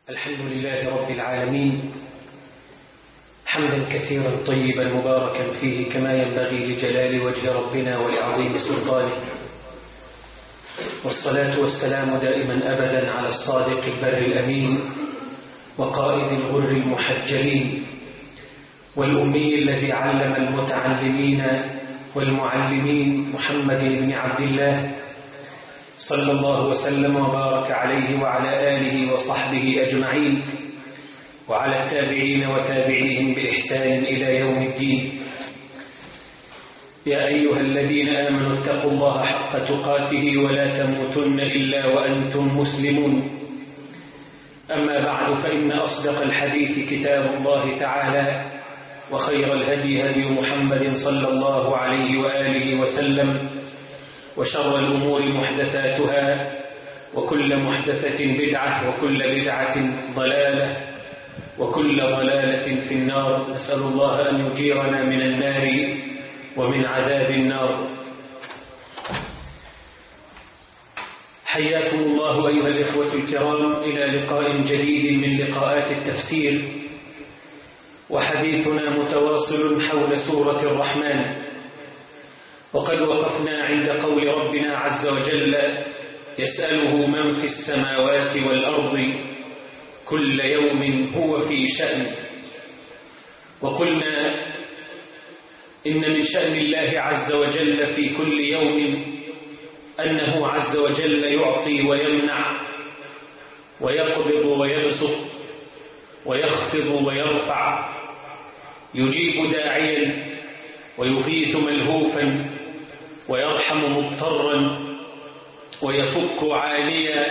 الحمد لله رب العالمين، حمدا كثيرا طيبا مباركا فيه كما ينبغي لجلال وجه ربنا ولعظيم سلطانه، والصلاة والسلام دائما أبدا على الصادق البر الأمين وقائد الغر المحجلين والأمي الذي علم المتعلمين والمعلمين محمد بن عبد الله صلى الله وسلم وبارك عليه وعلى آله وصحبه أجمعين وعلى التابعين وتابعيهم بإحسان إلى يوم الدين. يا أيها الذين آمنوا اتقوا الله حق تقاته ولا تموتن إلا وأنتم مسلمون. أما بعد، فإن أصدق الحديث كتاب الله تعالى، وخير الهدي هدي محمد صلى الله عليه وآله وسلم، وشر الأمور محدثاتها، وكل محدثة بدعة، وكل بدعة ضلالة، وكل ضلالة في النار. نسأل الله أن يجيرنا من النار ومن عذاب النار. حياكم الله أيها الإخوة الكرام إلى لقاء جديد من لقاءات التفسير، وحديثنا متواصل حول سورة الرحمن، وقد وقفنا عند قول ربنا عز وجل: يسأله من في السماوات والأرض كل يوم هو في شأن. وقلنا إن من شأن الله عز وجل في كل يوم أنه عز وجل يعطي ويمنع، ويقبض ويبسط، ويخفض ويرفع، يجيب داعيا ويغيث ملهوفا، ويرحم مضطرا، ويفك عاليا،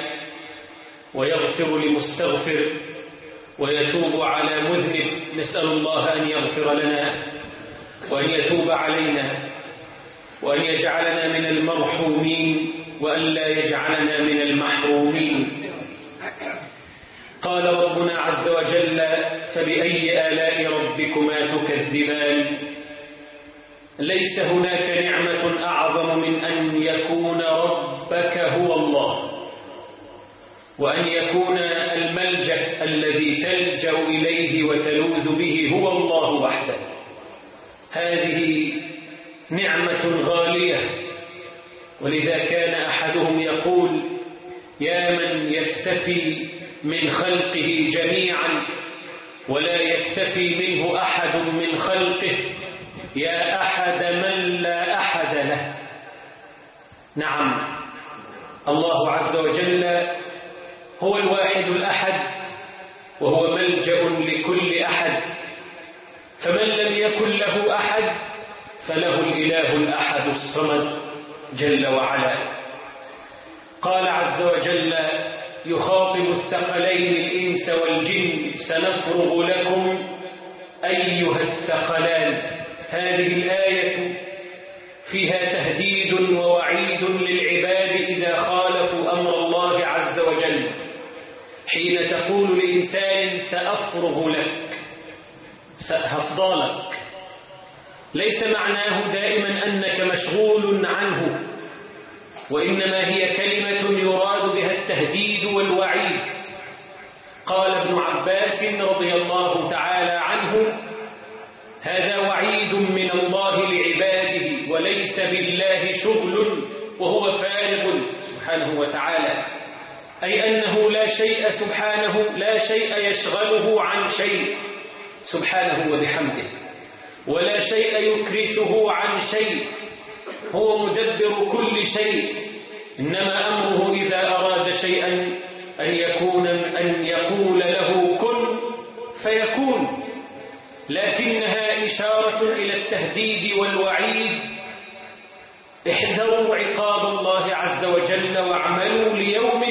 ويغفر لمستغفر، ويتوب على مذنب. نسأل الله أن يغفر لنا وأن يتوب علينا وأن يجعلنا من المرحومين وأن لا يجعلنا من المحرومين. قال ربنا عز وجل: فبأي آلاء ربكما تكذبان. ليس هناك نعمة أعظم من أن يكون ربك هو الله، وأن يكون الملجأ الذي تلجأ إليه وتلوذ به هو الله وحده. هذه نعمة غالية، ولذا كان أحدهم يقول: يا من يكتفي من خلقه جميعا ولا يكتفي منه أحد من خلقه، يا أحد من لا أحد له. نعم، الله عز وجل هو الواحد الأحد، وهو ملجأ لكل أحد، فمن لم يكن له أحد فله الإله الأحد الصمد جل وعلا. قال عز وجل يخاطب الثقلين الإنس والجن: سنفرغ لكم أيها الثقلان. هذه الآية فيها تهديد ووعيد للعباد إذا خالفوا أمر الله عز وجل. حين تقول لإنسان سأفرغ لك، سأفضى لك، ليس معناه دائما أنك مشغول عنه، وإنما هي كلمة يراد بها التهديد والوعيد. قال ابن عباس رضي الله تعالى عنه: هذا وعيد من الله لعباده، وليس بالله شغل وهو فارغ سبحانه وتعالى، أي أنه لا شيء سبحانه، لا شيء يشغله عن شيء سبحانه وبحمده، ولا شيء يكرثه عن شيء، هو مدبر كل شيء. إنما أمره إذا أراد شيئا أن يقول له كن فيكون. لكنها إشارة إلى التهديد والوعيد: احذروا عقاب الله عز وجل واعملوا ليوم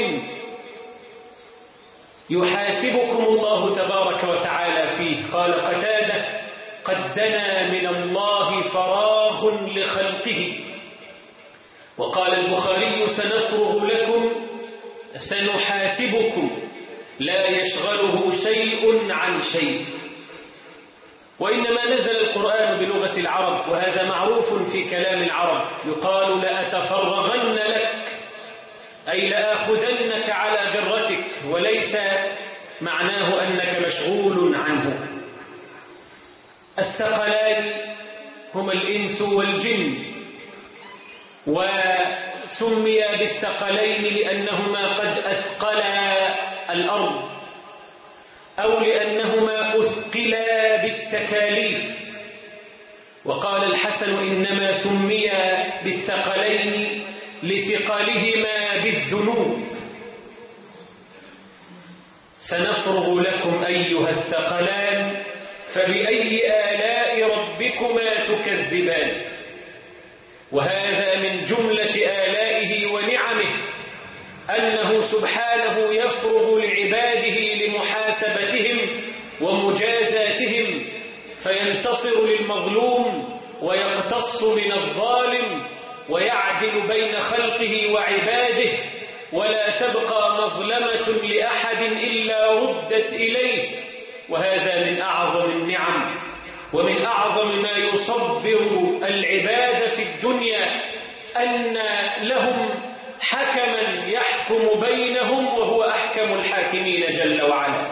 يحاسبكم الله تبارك وتعالى فيه. قال قتادة: قد دنا من الله فراغ لخلقه. وقال البخاري: سنفرغ لكم، سنحاسبكم، لا يشغله شيء عن شيء. وإنما نزل القرآن بلغة العرب، وهذا معروف في كلام العرب. يقال: لأتفرغن لك، أي لآخذنك على جرتك، وليس معناه أنك مشغول عنه. الثقلان هما الإنس والجن، وسمي بالثقلين لأنهما قد أثقلا الأرض أو لأنهما أثقلا بالتكاليف. وقال الحسن إنما سمي بالثقلين لثقلهما بالذنوب. سنفرغ لكم أيها الثقلان فبأي آلاء ربكما تكذبان. وهذا من جملة آلائه ونعمه أنه سبحانه يفرغ لعباده لمحاسبتهم ومجازاتهم، فينتصر للمظلوم ويقتص من الظالم ويعدل بين خلقه وعباده، ولا تبقى مظلمة لأحد إلا ردت إليه. وهذا من أعظم النعم ومن أعظم ما يصبر العباد في الدنيا، أن لهم حكما يحكم بينهم وهو أحكم الحاكمين جل وعلا.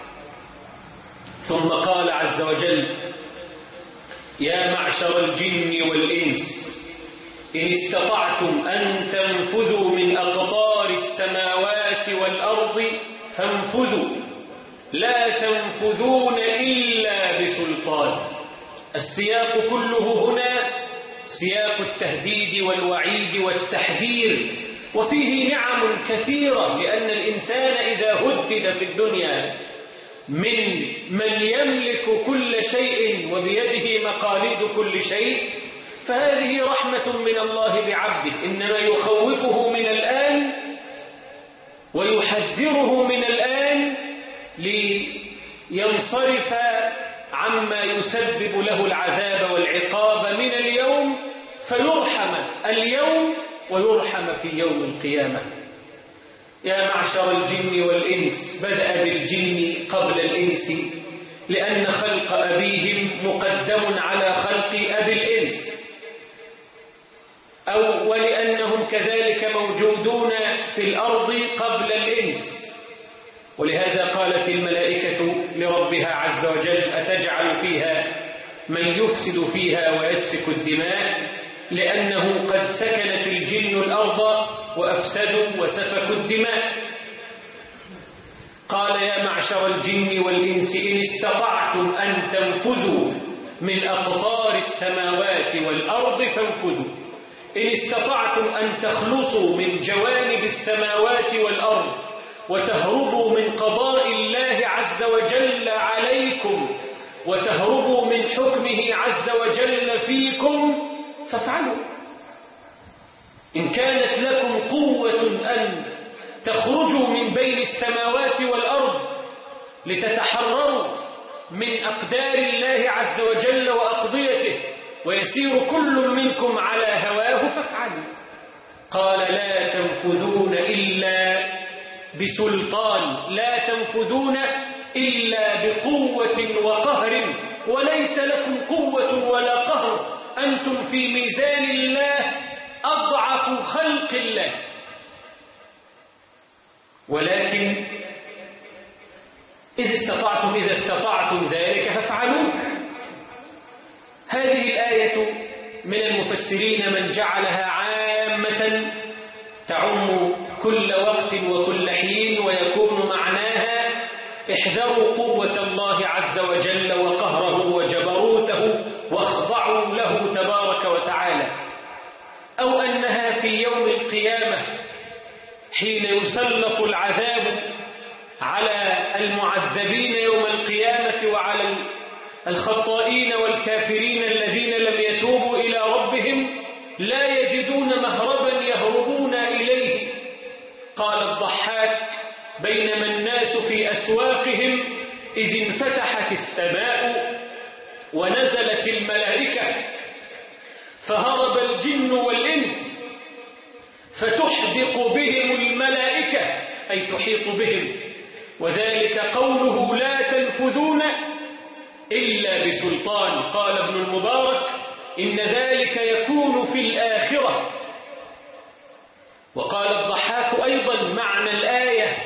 ثم قال عز وجل: يا معشر الجن والإنس إن استطعتم أن تنفذوا من أقطار السماوات والأرض فانفذوا لا تنفذون إلا بسلطان. السياق كله هنا سياق التهديد والوعيد والتحذير، وفيه نعم كثيرة، لأن الإنسان إذا هدد في الدنيا من يملك كل شيء وبيده مقاليد كل شيء، فهذه رحمة من الله بعبده، إنما يخوفه من الآن ويحذره من الآن لينصرف عما يسبب له العذاب والعقاب من اليوم، فيرحم اليوم ويرحم في يوم القيامة. يا معشر الجن والإنس، بدأ بالجن قبل الإنس لأن خلق أبيهم مقدم على خلق أبي الإنس، أو ولأنهم كذلك موجودون في الأرض قبل الإنس. ولهذا قالت الملائكة لربها عز وجل: أتجعل فيها من يفسد فيها ويسفك الدماء، لأنه قد سكنت الجن الأرض وأفسدوا وسفكوا الدماء. قال: يا معشر الجن والإنس إن استطعتم أن تنفذوا من أقطار السماوات والأرض فانفذوا. إن استطعتم أن تخلصوا من جوانب السماوات والأرض وتهربوا من قضاء الله عز وجل عليكم وتهربوا من حكمه عز وجل فيكم فافعلوا. إن كانت لكم قوة أن تخرجوا من بين السماوات والأرض لتتحرروا من أقدار الله عز وجل وأقضيته ويسير كل منكم على هواه فافعلوا. قال: لا تنفذون إلا بسلطان، لا تنفذون إلا بقوة وقهر، وليس لكم قوة ولا قهر، أنتم في ميزان الله أضعف خلق الله. ولكن إذا استطعتم ذلك فافعلوا. هذه الآية من المفسرين من جعلها عامة تعم كل وقت وكل حين، ويكون معناها: احذروا قوة الله عز وجل وقهره وجبروته واخضعوا له تبارك وتعالى. أو أنها في يوم القيامة حين يسلط العذاب على المعذبين يوم القيامة وعلى الخطائين والكافرين الذين لم يتوبوا إلى ربهم، لا يجدون مهربا يهربون إليه. قال الضحاك: بينما الناس في أسواقهم إذ انفتحت السماء ونزلت الملائكة فهرب الجن والإنس فتحدق بهم الملائكة، أي تحيط بهم. وذلك قوله: لا تنفذون إلا بسلطان. قال ابن المبارك: إن ذلك يكون في الآخرة. وقال الضحاك أيضا: معنى الآية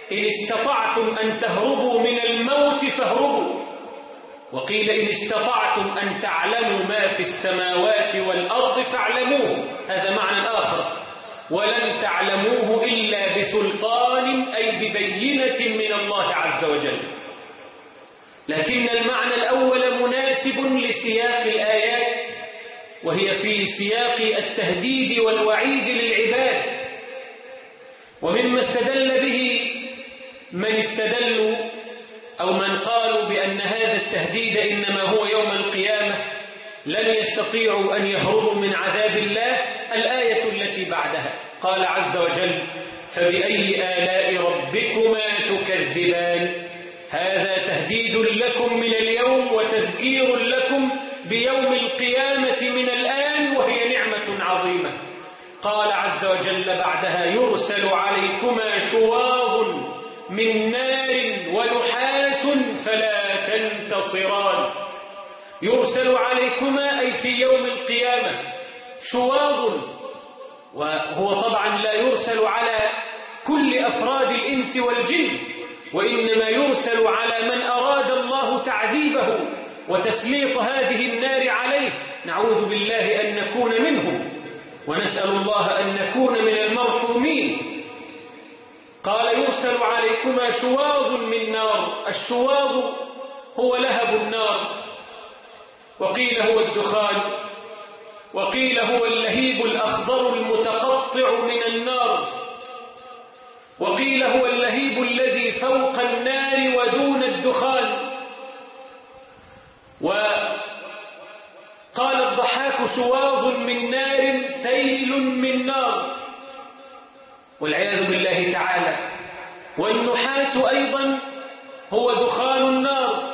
إن استطعتم أن تهربوا من الموت فاهربوا، وقيل إن استطعتم أن تعلموا ما في السماوات والأرض فاعلموه، هذا معنى آخر، ولن تعلموه إلا بسلطان أي ببينة من الله عز وجل. لكن المعنى الأول مناسب لسياق الآيات، وهي في سياق التهديد والوعيد للعباد. ومما استدل به من استدلوا أو من قالوا بأن هذا التهديد إنما هو يوم القيامة لن يستطيعوا أن يهربوا من عذاب الله الآية التي بعدها، قال عز وجل: فبأي آلاء ربكما تكذبان. هذا تهديد لكم من اليوم وتذكير لكم بيوم القيامة من الآن، وهي نعمة عظيمة. قال عز وجل بعدها: يرسل عليكما شواظ من نار ونحاس فلا تنتصران. يرسل عليكما أي في يوم القيامة شواظ، وهو طبعا لا يرسل على كل أفراد الإنس والجن، وإنما يرسل على من أراد الله تعذيبه وتسليط هذه النار عليه. نعوذ بالله أن نكون منهم، ونسأل الله أن نكون من المرحومين. قال: يرسل عليكما شواظ من نار. الشواظ هو لهب النار، وقيل هو الدخان، وقيل هو اللهيب الأخضر المتقطع من النار، وقيل هو اللهيب الذي فوق النار ودون الدخان. وقال الضحاك: شواظ من نار سيل من نار، والعياذ بالله تعالى. والنحاس أيضا هو دخان النار.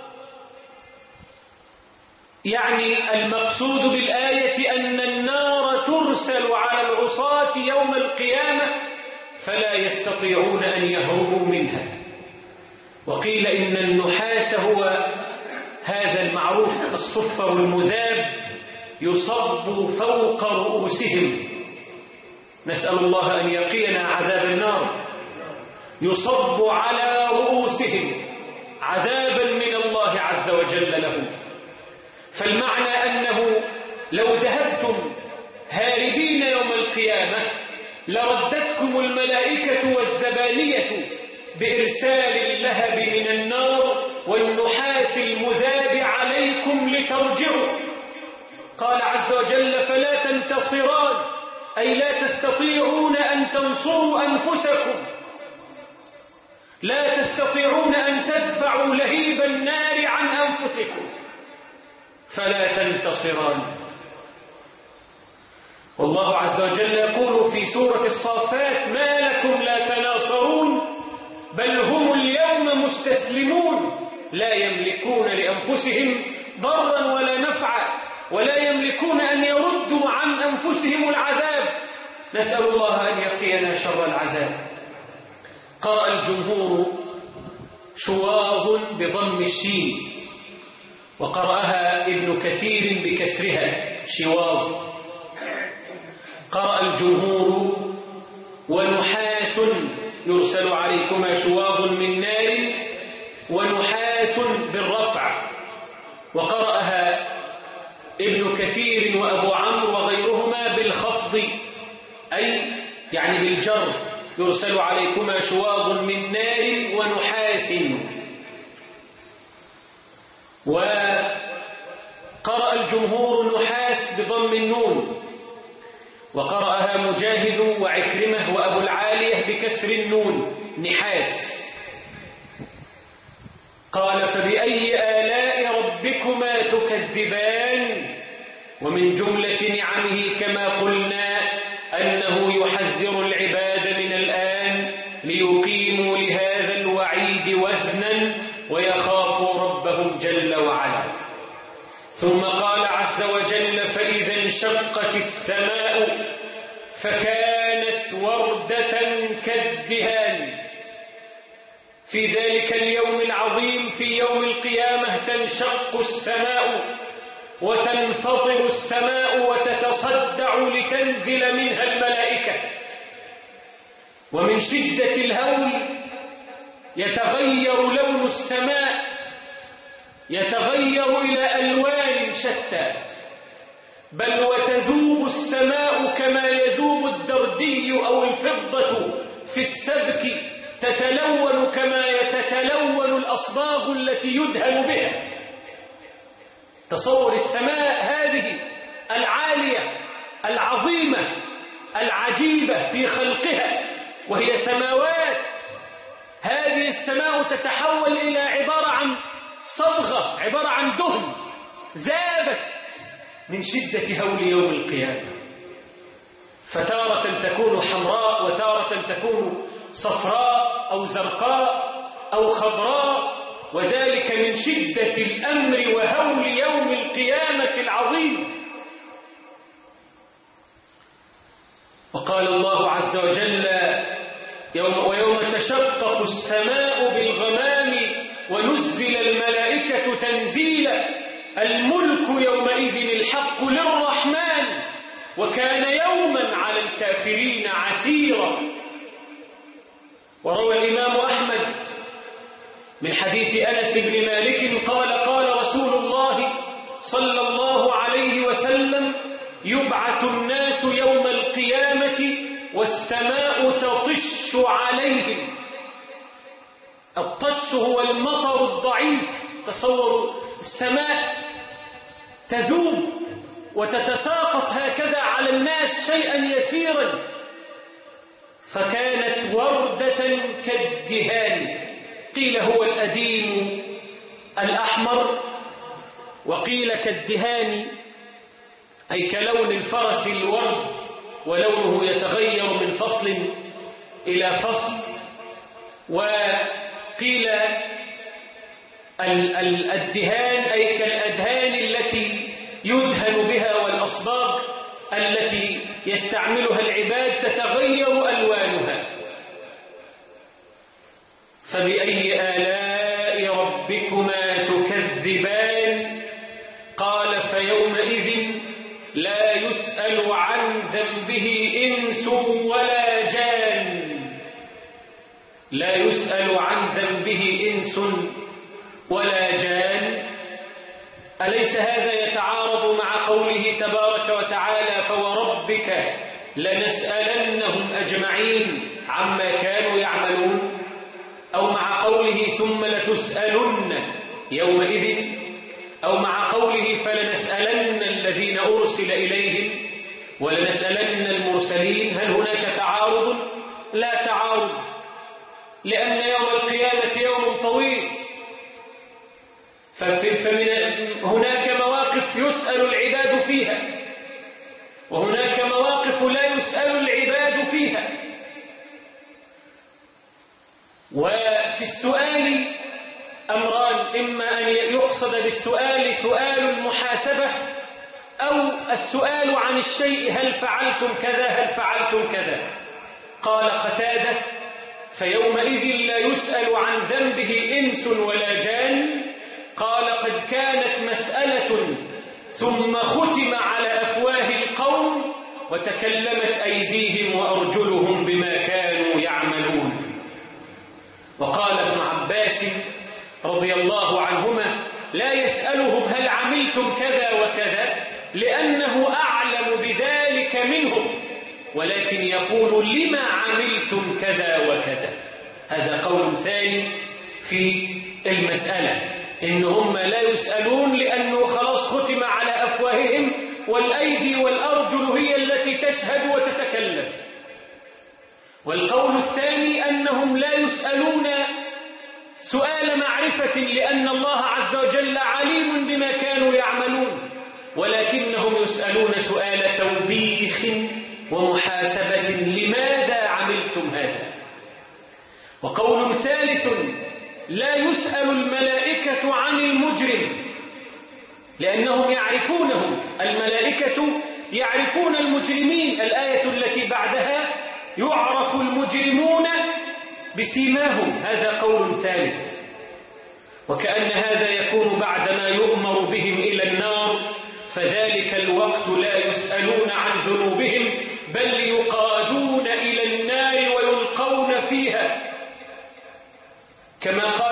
يعني المقصود بالآية أن النار ترسل على العصاة يوم القيامة فلا يستطيعون أن يهربوا منها. وقيل إن النحاس هو هذا المعروف الصفر المذاب يصب فوق رؤوسهم، نسأل الله أن يقينا عذاب النار. يصب على رؤوسهم عذابا من الله عز وجل لهم. فالمعنى أنه لو ذهبتم هاربين يوم القيامة لردتكم الملائكة والزبانية بإرسال اللهب من النار والنحاس المذاب عليكم لترجعوا. قال عز وجل: فلا تنتصران، أي لا تستطيعون أن تنصروا أنفسكم، لا تستطيعون أن تدفعوا لهيب النار عن أنفسكم، فلا تنتصران. والله عز وجل يقول في سورة الصافات: ما لكم لا تناصرون بل هم اليوم مستسلمون، لا يملكون لأنفسهم ضرا ولا نفعا، ولا يملكون أن يردوا عن أنفسهم العذاب. نسأل الله أن يقينا شر العذاب. قرأ الجمهور شواظ بضم الشين، وقرأها ابن كثير بكسرها شواظ. قرأ الجمهور ونحاس، يرسل عليكما شواظ من نار ونحاس بالرفع. وقرأها ابن كثير وأبو عمرو وغيرهما بالخفض، أي يعني بالجر، يرسل عليكما شواظ من نار ونحاس. وقرأ الجمهور نحاس بضم النون، وقرأها مجاهد وعكرمة وأبو العالية بكسر النون نحاس. قال: فبأي آلاء ربكما تكذبان. ومن جملة نعمه كما قلنا أنه يحذر العباد من الآن ليقيموا لهذا الوعيد وزنا ويخافوا ربهم جل وعلا. ثم قال عز وجل: فإذا انشقت السماء فكانت وردة كالدهان. في ذلك اليوم العظيم في يوم القيامة تنشق السماء وتنفطر السماء وتتصدع لتنزل منها الملائكة. ومن شدة الهول يتغير لون السماء، يتغير إلى ألوان شتى، بل وتذوب السماء كما يذوب الدردي أو الفضة في السبك، تتلون كما يتلون الأصباغ التي يدهن بها. تصور السماء هذه العالية العظيمة العجيبة في خلقها، وهي سماوات. هذه السماء تتحول إلى عبارة عن صبغة، عبارة عن دهن ذابت من شدة هول يوم القيامة، فتارة تكون حمراء وتارة تكون صفراء أو زرقاء أو خضراء، وذلك من شدة الأمر وهول يوم القيامة العظيم. وقال الله عز وجل: ويوم تشقق السماء بالغمام ونزل الملائكة تنزيلا الملك يومئذ الحق للرحمن وكان يوما على الكافرين عسيرا. وروى الإمام أحمد من حديث أنس بن مالك قال: قال رسول الله صلى الله عليه وسلم: يبعث الناس يوم القيامة والسماء تطش عليهم. الطش هو المطر الضعيف. تصوروا السماء تذوب وتتساقط هكذا على الناس شيئا يسيرا، فكانت وردة كالدهان، قيل هو الأديم الأحمر، وقيل كالدهان أي كلون الفرس الورد، ولونه يتغير من فصل إلى فصل. وقيل الدهان أي كالأدهان التي يدهن بها، والأصباغ التي يستعملها العباد تتغير ألوانها. فبأي آلاء ربكما تكذبان؟ قال: فيومئذ لا يسأل عن ذنبه إنس ولا جان. لا يسأل عن ذنبه إنس ولا جان. أليس هذا يتعارض مع قوله تبارك وتعالى: فوربك لنسألنهم أجمعين عما كانوا يعملون؟ أو مع قوله: ثم لتسألن يومئذ؟ أو مع قوله: فلنسألن الذين أرسل إليهم ولنسألن المرسلين؟ هل هناك تعارض؟ لا تعارض، لأن يوم القيامة يوم طويل، هناك مواقف يسأل العباد فيها، وهناك مواقف لا يسأل العباد فيها. وفي السؤال أمران: إما أن يقصد بالسؤال سؤال المحاسبة، أو السؤال عن الشيء: هل فعلتم كذا، هل فعلتم كذا. قال قتادة: فيومئذ لا يسأل عن ذنبه إنس ولا جان. قال: قد كانت مسألة ثم ختم على أفواه القوم وتكلمت أيديهم وأرجلهم بما كانوا يعملون. وقال ابن عباس رضي الله عنهما: لا يسألهم هل عملتم كذا وكذا لأنه أعلم بذلك منهم، ولكن يقول: لما عملتم كذا وكذا. هذا قول ثاني في المسألة، إنهم لا يسألون لأنه خلاص ختم على أفواههم، والأيدي والأرجل هي التي تشهد وتتكلم. والقول الثاني أنهم لا يسألون سؤال معرفة، لأن الله عز وجل عليم بما كانوا يعملون، ولكنهم يسألون سؤال توبيخ ومحاسبة: لماذا عملتم هذا؟ وقول ثالث: لا يسأل الملائكة عن المجرم، لأنهم يعرفونهم. الملائكة يعرفون المجرمين. الآية التي بعدها: يعرف المجرمون بسيماهم. هذا قول ثالث. وكأن هذا يكون بعدما يؤمر بهم إلى النار، فذلك الوقت لا يسألون عن ذنوبهم، بل يقادون إلى النار ويلقون فيها.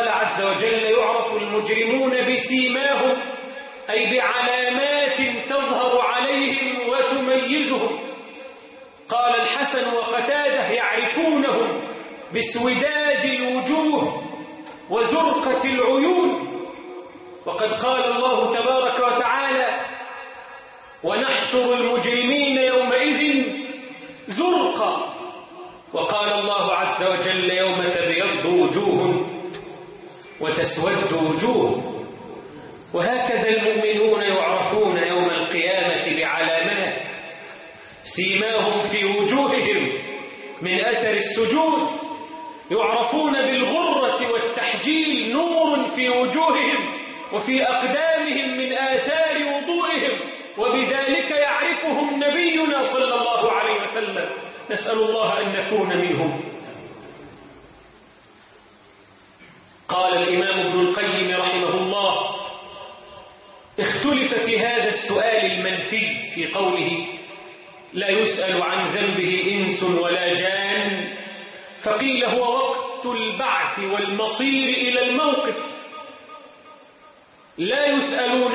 عز وجل يعرف المجرمون بسيماهم، أي بعلامات تظهر عليهم وتميزهم. قال الحسن وقتاده يعرفونهم باسوداد الوجوه وزرقة العيون. وقد قال الله تبارك وتعالى ونحشر المجرمين يومئذ زرقا. وقال الله عز وجل يوم تبيض وجوه وتسود وجوه. وهكذا المؤمنون يعرفون يوم القيامة بعلامات، سيماهم في وجوههم من أثر السجود، يعرفون بالغرة والتحجيل، نور في وجوههم وفي أقدامهم من آثار وضوئهم، وبذلك يعرفهم نبينا صلى الله عليه وسلم. نسأل الله أن نكون منهم. قال الإمام ابن القيم رحمه الله اختلف في هذا السؤال المنفي في قوله لا يسأل عن ذنبه إنس ولا جان، فقيل هو وقت البعث والمصير إلى الموقف، لا يسألون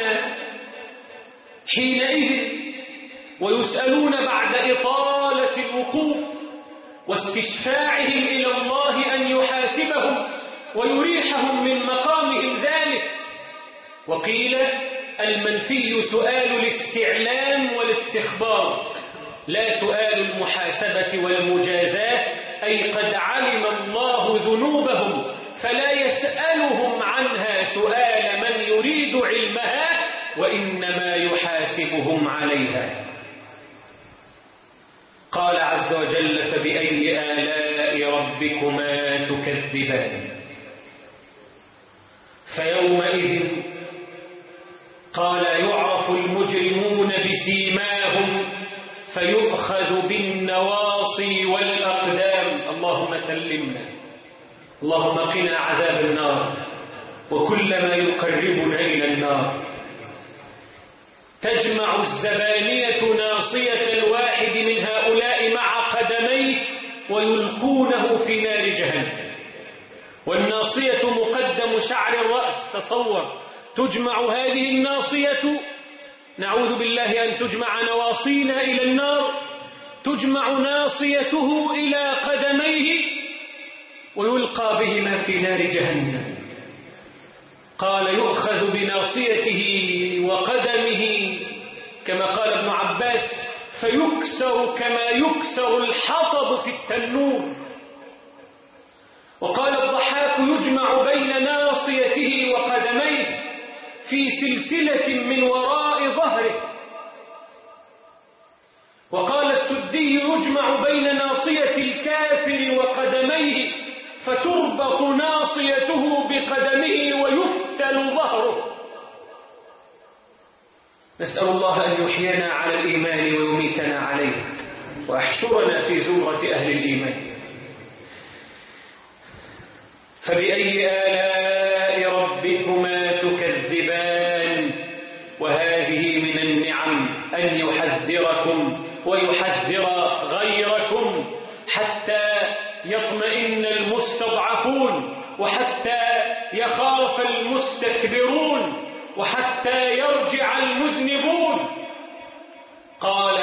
حينئذ، ويسألون بعد إطالة الوقوف واستشفاعهم إلى الله أن يحاسبهم ويريحهم من مقامهم ذلك. وقيل المنفي سؤال الاستعلام والاستخبار، لا سؤال المحاسبة والمجازاة، أي قد علم الله ذنوبهم فلا يسألهم عنها سؤال من يريد علمها، وإنما يحاسبهم عليها. قال عز وجل فبأي آلاء ربكما تكذبان. فيومئذ قال يعرف المجرمون بسيماهم فيؤخذ بالنواصي والأقدام. اللهم سلمنا، اللهم قنا عذاب النار وكل ما يقربنا إلى النار. تجمع الزبانية ناصية الواحد من هؤلاء مع قدميه ويلقونه في نار جهنم. والناصية مقدم شعر الرأس. تصور تجمع هذه الناصية، نعوذ بالله أن تجمع نواصينا إلى النار، تجمع ناصيته إلى قدميه ويلقى بهما في نار جهنم. قال يؤخذ بناصيته وقدمه كما قال ابن عباس فيكسر كما يكسر الحطب في التنور. وقال الضحاك يجمع بين ناصيته وقدميه في سلسلة من وراء ظهره. وقال السدي يجمع بين ناصية الكافر وقدميه فتربط ناصيته بقدمه ويفتل ظهره. نسأل الله أن يحيينا على الإيمان ويميتنا عليه وأحشرنا في زمرة أهل الإيمان. فبأي آلاء ربكما تكذبان. وهذه من النعم أن يحذركم ويحذر غيركم حتى يطمئن المستضعفون، وحتى يخاف المستكبرون، وحتى يرجع المذنبون. قال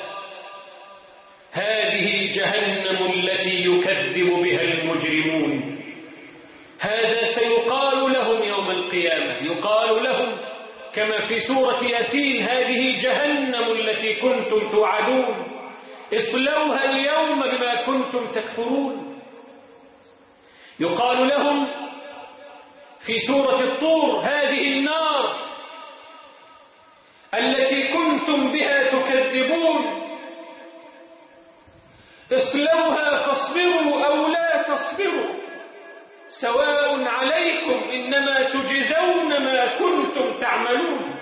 هذه جهنم التي يكذب بها المجرمون. هذا سيقال لهم يوم القيامة، يقال لهم كما في سورة ياسين هذه جهنم التي كنتم توعدون اصلوها اليوم بما كنتم تكفرون. يقال لهم في سورة الطور هذه النار التي كنتم بها تكذبون اصلوها فاصبروا أو لا تصبروا سواء عليكم إنما تجزون ما كنتم تعملون.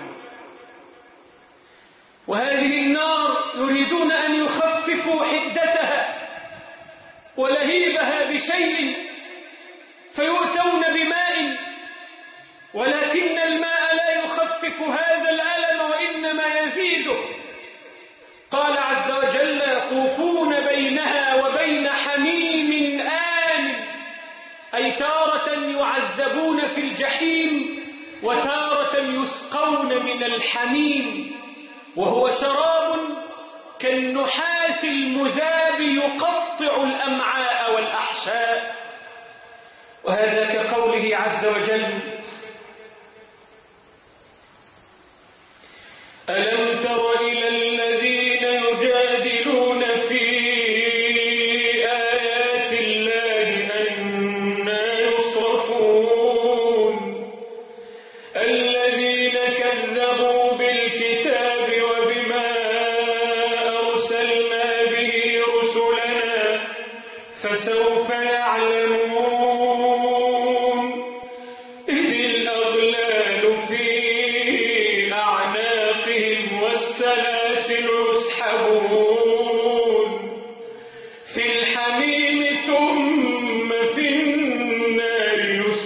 وهذه النار يريدون أن يخففوا حدتها ولهيبها بشيء فيؤتون بماء، ولكن الماء لا يخفف هذا الألم وإنما يزيده. قال عز وجل يطوفون بينها وبين حميم آن، أي تارة يعذبون في الجحيم وتارة يسقون من الحميم وهو شراب كالنحاس المذاب يقطع الأمعاء والأحشاء. وهذا كقوله عز وجل: ألم تر إلى الذين يجادلون في آيات الله أنى يصرفون الذين كذبوا بالكتاب وبما أرسلنا به رسلنا فسوف يعلمون إذ الأغلال في أعناقهم والسلاسل يسحبون في الحميم ثم في النار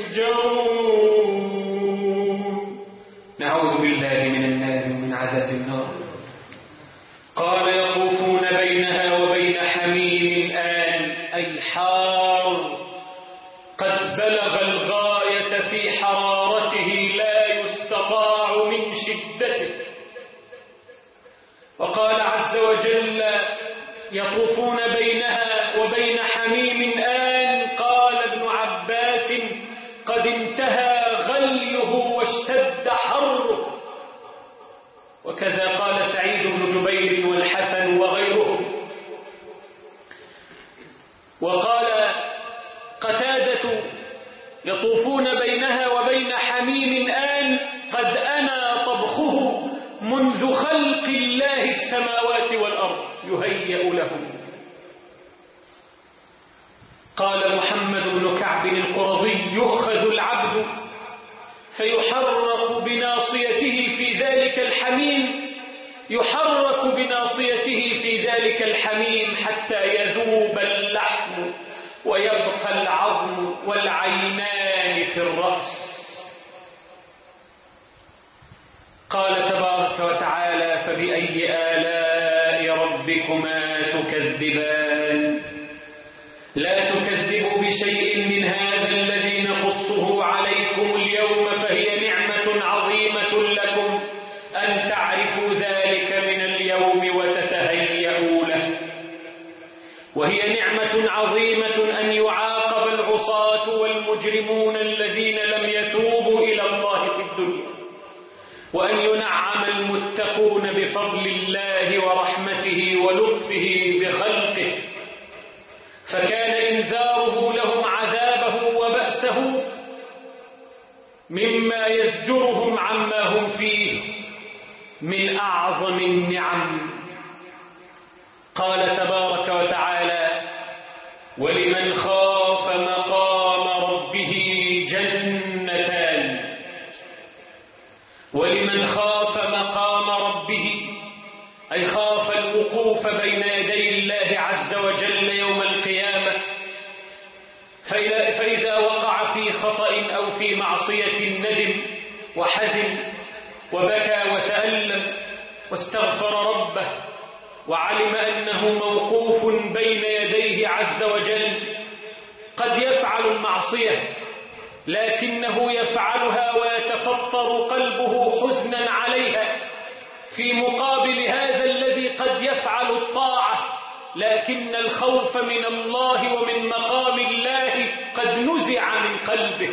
يسجرون. نعوذ بالله من النار ومن عذاب النار. قال: يطوفون بينها وبين حميم آن، أي حار قد بلغ الغاية في حرارته لا يستطاع من شدته. وقال عز وجل: يطوفون بينها وبين حميم آن. قال ابن عباس: قد انتهى غليه واشتد حره. وكذا قال سعيد بن جبير والحسن وغيرهم. وقال قتادة: يطوفون بينها وبين حميم آن قد أنا طبخه منذ خلق الله السماوات والأرض يهيأ لهم. قال محمد بن كعب القرظي: يؤخذ العبد فيحرك بناصيته في ذلك الحميم، يحرك بناصيته في ذلك الحميم حتى يذوب اللحم ويبقى العظم والعينان في الرأس. قال تبارك وتعالى: فبأي آلاء ربكما تكذبان؟ لا تكذبوا بشيء من هذا الذي نقصه عليكم اليوم، فهي نعمة عظيمة لكم أن تعرفوا ذلك من اليوم وتتهيئوا له. وهي نعمة عظيمة أن يعاقب العصاة والمجرمون الذين لم يتوبوا إلى الله في الدنيا، وأن ينعم المتقون بفضل الله ورحمته ولطفه بخلقه. فكان إنذاره لهم عذابه وبأسه مما يزجرهم عما هم فيه من أعظم النعم. قال تبارك وتعالى: ولمن خاف مقام ربه جنتان. ولمن خاف مقام ربه أي خاف الوقوف بين يدي الله عز وجل يوم القيامة، فإذا وقع في خطأ أو في معصية ندم وحزن وبكى وتألم واستغفر ربه وعلم أنه موقوف بين يديه عز وجل. قد يفعل المعصية لكنه يفعلها ويتفطر قلبه حزنا عليها، في مقابل هذا الذي قد يفعل الطاعة لكن الخوف من الله ومن مقام الله قد نزع من قلبه.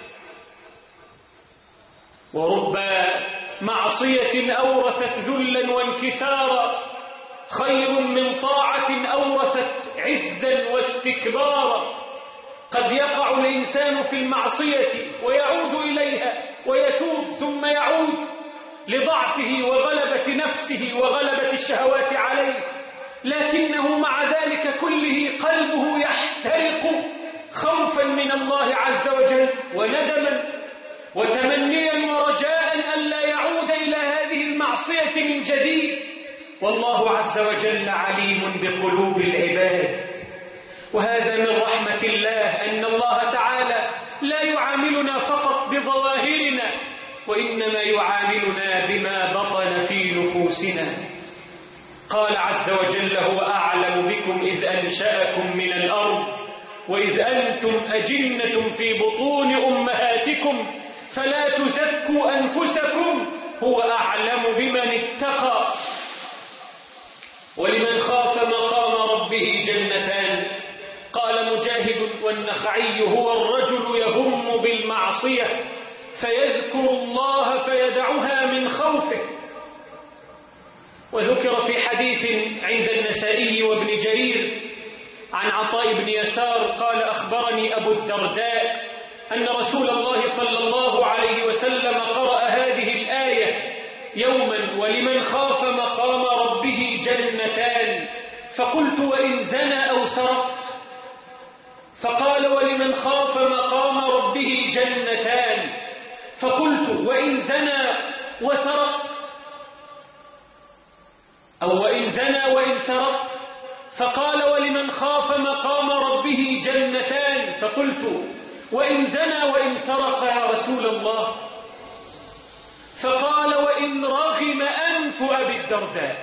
ورب معصية أورثت ذلا وانكسارا خير من طاعة أورثت عزا واستكبارا. قد يقع الإنسان في المعصية ويعود إليها ويتوب ثم يعود لضعفه وغلبة نفسه وغلبة الشهوات عليه، لكنه مع ذلك كله قلبه يحترق خوفا من الله عز وجل وندما وتمنيا ورجاء ألا يعود إلى هذه المعصية من جديد. والله عز وجل عليم بقلوب العباد. وهذا من رحمة الله أن الله تعالى لا يعاملنا فقط بظواهرنا، وإنما يعاملنا بما بطن في نفوسنا. قال عز وجل: هو أعلم بكم إذ أنشأكم من الأرض وإذ أنتم أجنة في بطون أمهاتكم فلا تزكوا أنفسكم هو أعلم بمن اتقى. ولمن خاف مقام ربه جنتان. قال مجاهد والنخعي هو الرجل يهم بالمعصية فيذكر الله فيدعها من خوفه. وذكر في حديث عند النسائي وابن جرير عن عطاء بن يسار قال أخبرني أبو الدرداء أن رسول الله صلى الله عليه وسلم قرأ هذه الآية يوما ولمن خاف مقام ربه جنتان فقلت وإن زنى أو سرق. فقال ولمن خاف مقام ربه جنتان فقلت وإن زنى وسرق أو وإن زنى وإن سرق. فقال ولمن خاف مقام ربه جنتان فقلت وإن زنى وإن سرق يا رسول الله. فقال وإن رغم أنف أبي الدرداء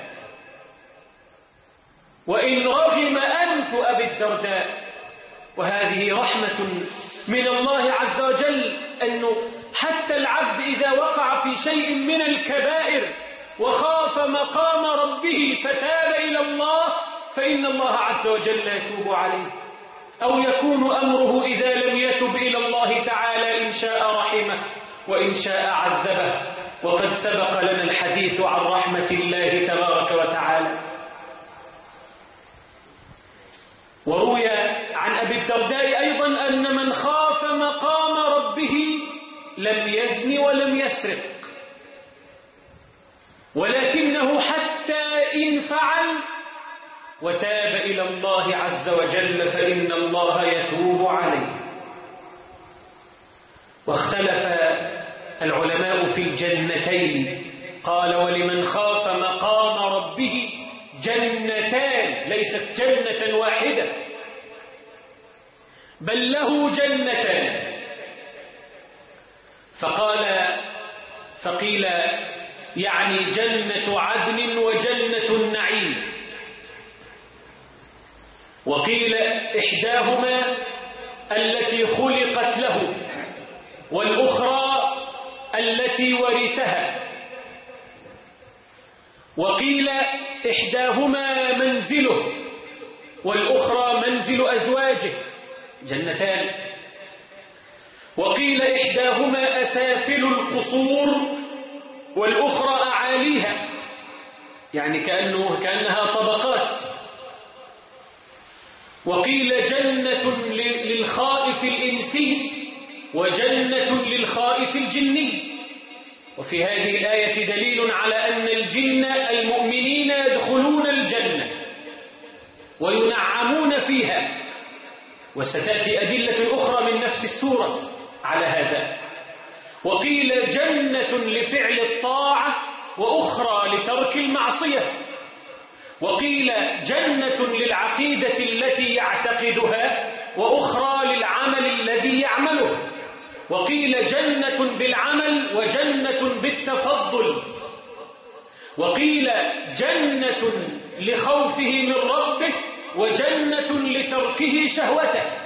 وإن رغم أنف أبي الدرداء. وهذه رحمة من الله عز وجل أنه حتى العبد إذا وقع في شيء من الكبائر وخاف مقام ربه فتاب إلى الله فإن الله عز وجل يتوب عليه. أو يكون أمره إذا لم يتب إلى الله تعالى إن شاء رحمه وإن شاء عذبه. وقد سبق لنا الحديث عن رحمة الله تبارك وتعالى. وروي عن أبي الدرداء أيضا أن من خاف مقام ربه لم يزن ولم يسرق ولكنه حتى إن فعل وتاب إلى الله عز وجل فإن الله يتوب عليه. واختلف العلماء في الجنتين. قال ولمن خاف مقام ربه جنتان ليست جنة واحدة بل له جنتان. فقيل يعني جنة عدن وجنة النعيم. وقيل إحداهما التي خلقت له والأخرى التي ورثها. وقيل إحداهما منزله والأخرى منزل أزواجه جنتان. وقيل إحداهما أسافل القصور والأخرى أعاليها يعني كأنها طبقات. وقيل جنة للخائف الإنسي وجنة للخائف الجني. وفي هذه الآية دليل على أن الجن المؤمنين يدخلون الجنة وينعمون فيها. وستأتي أدلة أخرى من نفس السورة على هذا. وقيل جنة لفعل الطاعة وأخرى لترك المعصية. وقيل جنة للعقيدة التي يعتقدها وأخرى للعمل الذي يعمله. وقيل جنة بالعمل وجنة بالتفضل. وقيل جنة لخوفه من ربه وجنة لتركه شهوته.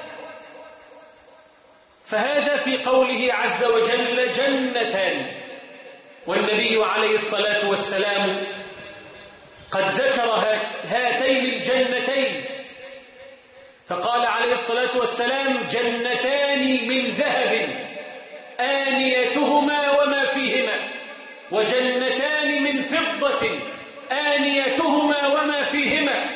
فهذا في قوله عز وجل جنتان. والنبي عليه الصلاة والسلام قد ذكر هاتين الجنتين فقال عليه الصلاة والسلام جنتان من ذهب آنيتهما وما فيهما وجنتان من فضة آنيتهما وما فيهما.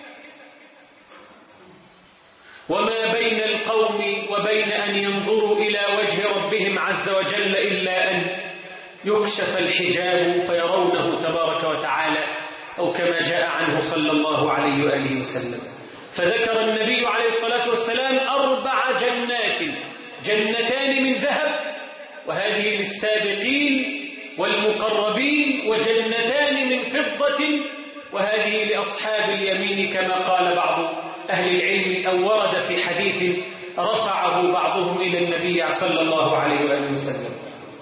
وما بين القوم وبين أن ينظروا إلى وجه ربهم عز وجل إلا أن يكشف الحجاب فيرونه تبارك وتعالى أو كما جاء عنه صلى الله عليه وآله وسلم. فذكر النبي عليه الصلاة والسلام 4 جنات جنتان من ذهب وهذه للسابقين والمقربين وجنتان من فضة وهذه لأصحاب اليمين كما قال بعض أهل العلم أو ورد في حديث رفعه بعضهم إلى النبي صلى الله عليه وآله وسلم.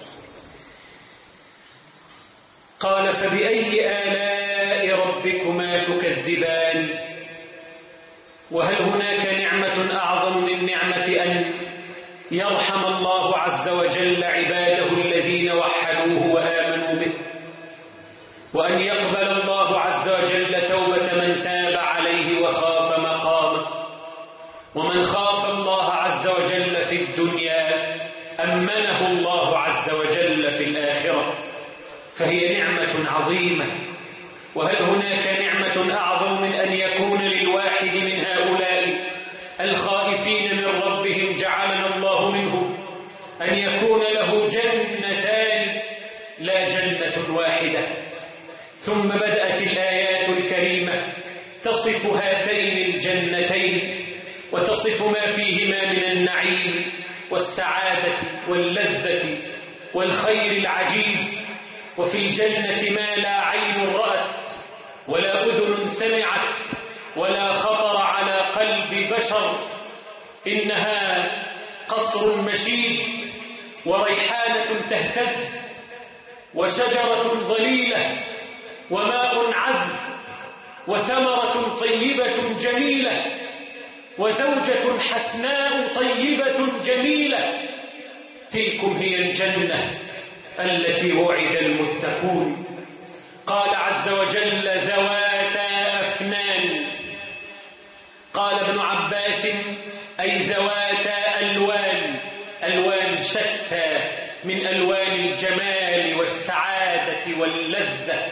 قال فبأي آلاء ربكما تكذبان. وهل هناك نعمة أعظم من النعمة أن يرحم الله عز وجل عباده الذين وحدوه وآمنوا به، وأن يقبل الله عز وجل توبة من تاب عليه وخاف مقامه. ومن خاف الله عز وجل في الدنيا أمنه الله عز وجل في الآخرة، فهي نعمة عظيمة. وهل هناك نعمة أعظم من أن يكون للواحد من هؤلاء الخائفين من ربهم جعلنا الله منهم أن يكون له جنتان لا جنة واحدة؟ ثم بدأت الآيات الكريمة تصف هاتين الجنتين وتصف ما فيهما من النعيم والسعادة واللذة والخير العجيب. وفي الجنة ما لا عين رأت ولا أذن سمعت ولا خطر على قلب بشر، إنها قصر مشيد وريحانة تهتز وشجرة ظليلة وماء عذب وثمرة طيبة جميلة وزوجة حسناء طيبة جميلة. تلكم هي الجنة التي وعد المتقون. قال عز وجل ذواتا أفنان. قال ابن عباس أي ذواتا ألوان، ألوان شتى من ألوان الجمال والسعادة واللذة.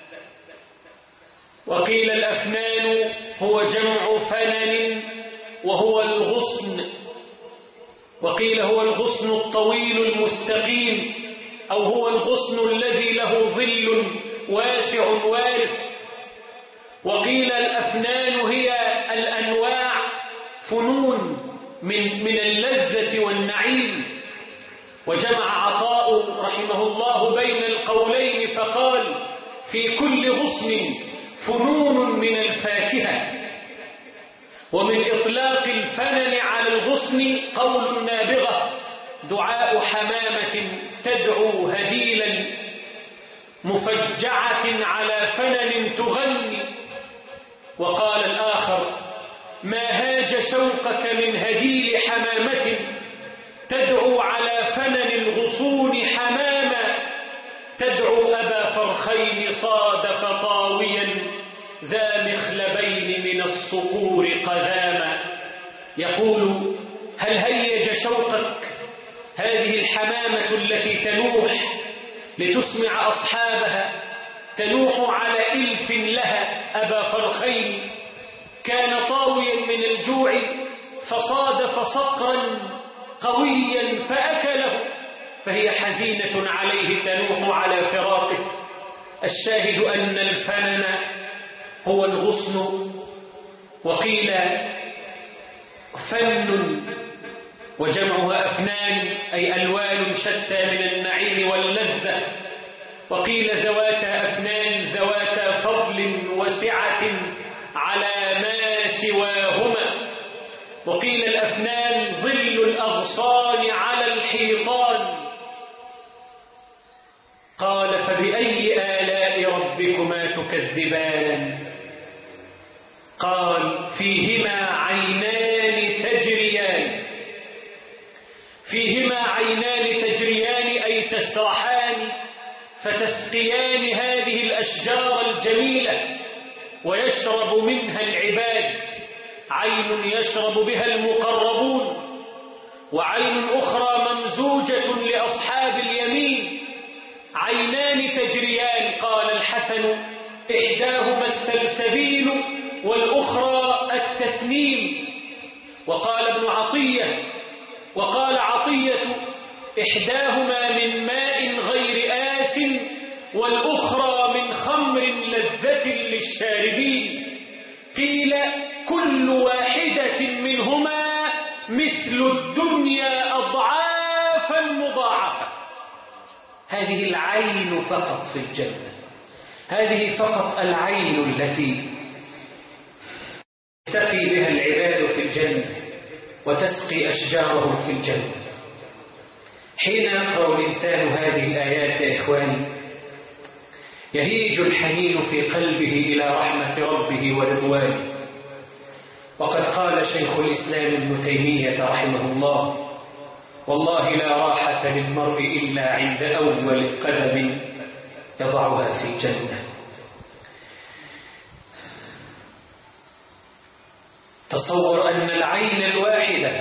وقيل الأفنان هو جمع فنن وهو الغصن، وقيل هو الغصن الطويل المستقيم، أو هو الغصن الذي له ظل واسع وارف. وقيل الأفنان هي الأنواع، فنون من اللذة والنعيم. وجمع عطاء رحمه الله بين القولين فقال في كل غصن فنون من الفاكهة. ومن إطلاق الفنن على الغصن قول نابغة دعاء حمامة تدعو هديلا مفجعة على فنن تغني. وقال الآخر ما هاج شوقك من هديل حمامة تدعو على فنن الغصون حماما، تدعو أبا فرخين صادف طاويا ذا مخلبين من الصقور قذاما. يقول هل هيج شوقك هذه الحمامة التي تنوح لتسمع أصحابها، تنوح على إلف لها أبا فرخين كان طاويا من الجوع فصادف صقرا قويا فأكله، فهي حزينة عليه تنوح على فراقه. الشاهد أن الفنن هو الغصن. وقيل فن وجمعها أفنان أي ألوان شتى من النعيم واللذة. وقيل ذواتا أفنان ذواتا فضل وسعة على ما سواهما. وقيل الأفنان ظل الأغصان على الحيطان. قال فبأي آلاء ربكما تكذبان؟ قال فيهما عينان تجريان. فيهما عينان تجريان أي تسرحان فتسقيان هذه الأشجار الجميلة ويشرب منها العباد. عين يشرب بها المقربون، وعين أخرى ممزوجة لأصحاب اليمين. عينان تجريان. قال الحسن إحداهما السلسبيل والأخرى التسنيم. وقال ابن عطية وقال عطية إحداهما من ماء غير آس والأخرى من خمر لذة للشاربين. قيل كل واحدة منهما مثل الدنيا أضعافا مضاعفة. هذه العين فقط في الجنة، هذه فقط العين التي تسقي بها العباد في الجنة وتسقي أشجارهم في الجنة. حين يقرأ الإنسان هذه الآيات يا إخواني يهيج الحنين في قلبه إلى رحمة ربه ورضوانه. وقد قال شيخ الإسلام ابن تيمية رحمه الله: والله لا راحة للمرء إلا عند أول قدم يضعها في الجنة. تصور أن العين الواحدة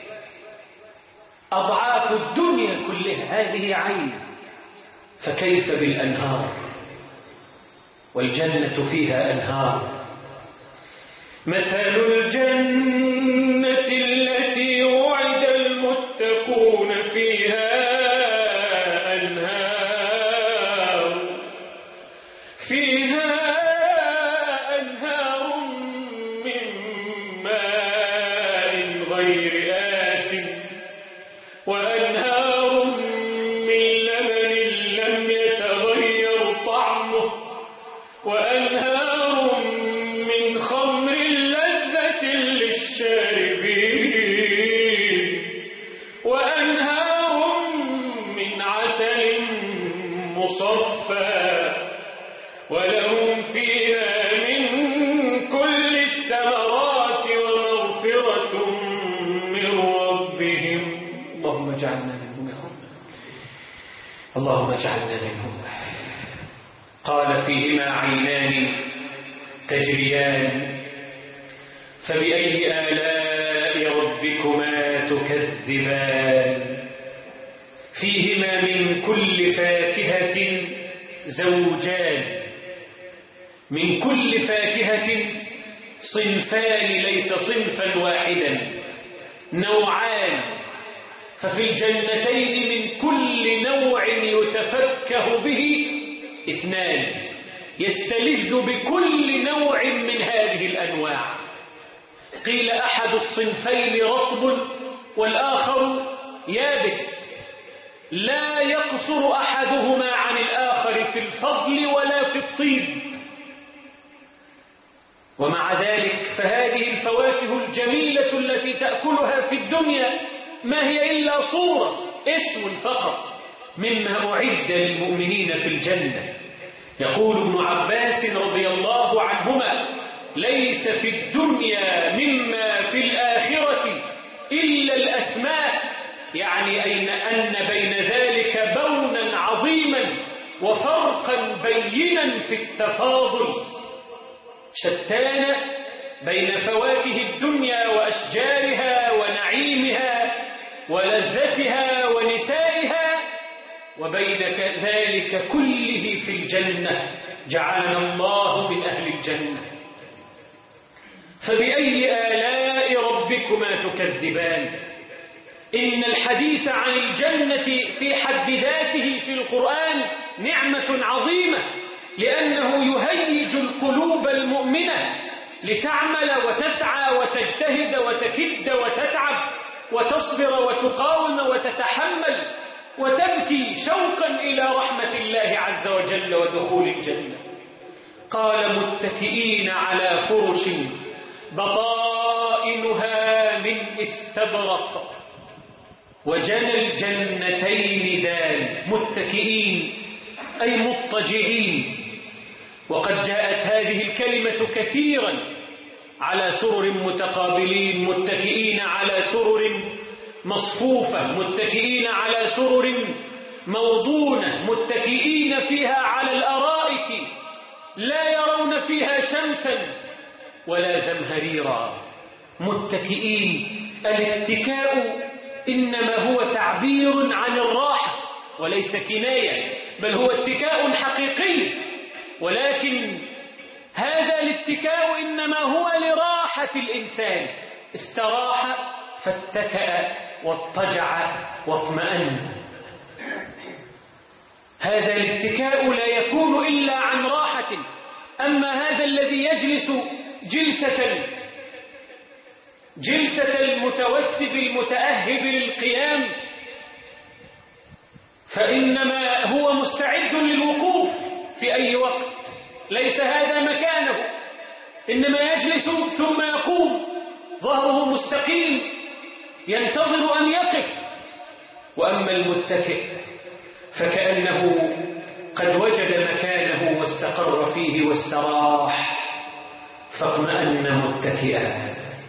أضعاف الدنيا كلها، هذه عين، فكيف بالأنهار؟ والجنة فيها أنهار. مثل الجنة التي وعد المتقون فيها أنهار من ماء غير آسن وأنهار من لبن لم يتغير طعمه وأنهار من خمر لذة للشاربين وأنهار من عسل مصفى ولهم فيها من كل الثمرات ومغفرة من ربهم. اللهم اجعلنا منهم يا رب، اللهم اجعلنا منهم. قال: فيهما عينان تجريان فبأي آلاء ربكما تكذبان فيهما من كل فاكهة زوجان. من كل فاكهة صنفان ليس صنفا واحدا، نوعان. ففي الجنتين من كل نوع يتفكه به اثنان، يستلذ بكل نوع من هذه الأنواع. قيل أحد الصنفين رطب والآخر يابس، لا يقصر أحدهما عن الآخر في الفضل ولا في الطيب. ومع ذلك فهذه الفواكه الجميلة التي تأكلها في الدنيا ما هي إلا صورة، اسم فقط مما أعد للمؤمنين في الجنة. يقول ابن عباس رضي الله عنهما: ليس في الدنيا مما في الآخرة إلا الأسماء، يعني أن بين ذلك بونا عظيما وفرقا بينا في التفاضل، شتان بين فواكه الدنيا وأشجارها ونعيمها ولذتها ونسائها وبين ذلك كله في الجنة. جعلنا الله من أهل الجنة. فبأي آلاء ربكما تكذبان؟ إن الحديث عن الجنة في حد ذاته في القرآن نعمة عظيمة، لأنه يهيج القلوب المؤمنة لتعمل وتسعى وتجتهد وتكد وتتعب وتصبر وتقاوم وتتحمل وتبكي شوقا إلى رحمة الله عز وجل ودخول الجنة. قال: متكئين على فرش بطائنها من استبرق وجنى الجنتين دان. متكئين أي مضطجعين. وقد جاءت هذه الكلمة كثيرا على سرر متقابلين، متكئين على سرر مصفوفة، متكئين على سرر موضونة، متكئين فيها على الأرائك لا يرون فيها شمسا ولا زمهريرا. متكئين. الاتكاء إنما هو تعبير عن الراحة وليس كناية، بل هو اتكاء حقيقي، ولكن هذا الاتكاء إنما هو لراحة الإنسان. استراح فاتكأ واضطجع واطمأن. هذا الاتكاء لا يكون إلا عن راحة. أما هذا الذي يجلس جلسة المتوثب المتأهب للقيام فإنما هو مستعد للوقوف في أي وقت، ليس هذا مكانه، إنما يجلس ثم يقوم، ظهره مستقيم ينتظر أن يقف. وأما المتكئ فكأنه قد وجد مكانه واستقر فيه واستراح فاطمأن متكئا.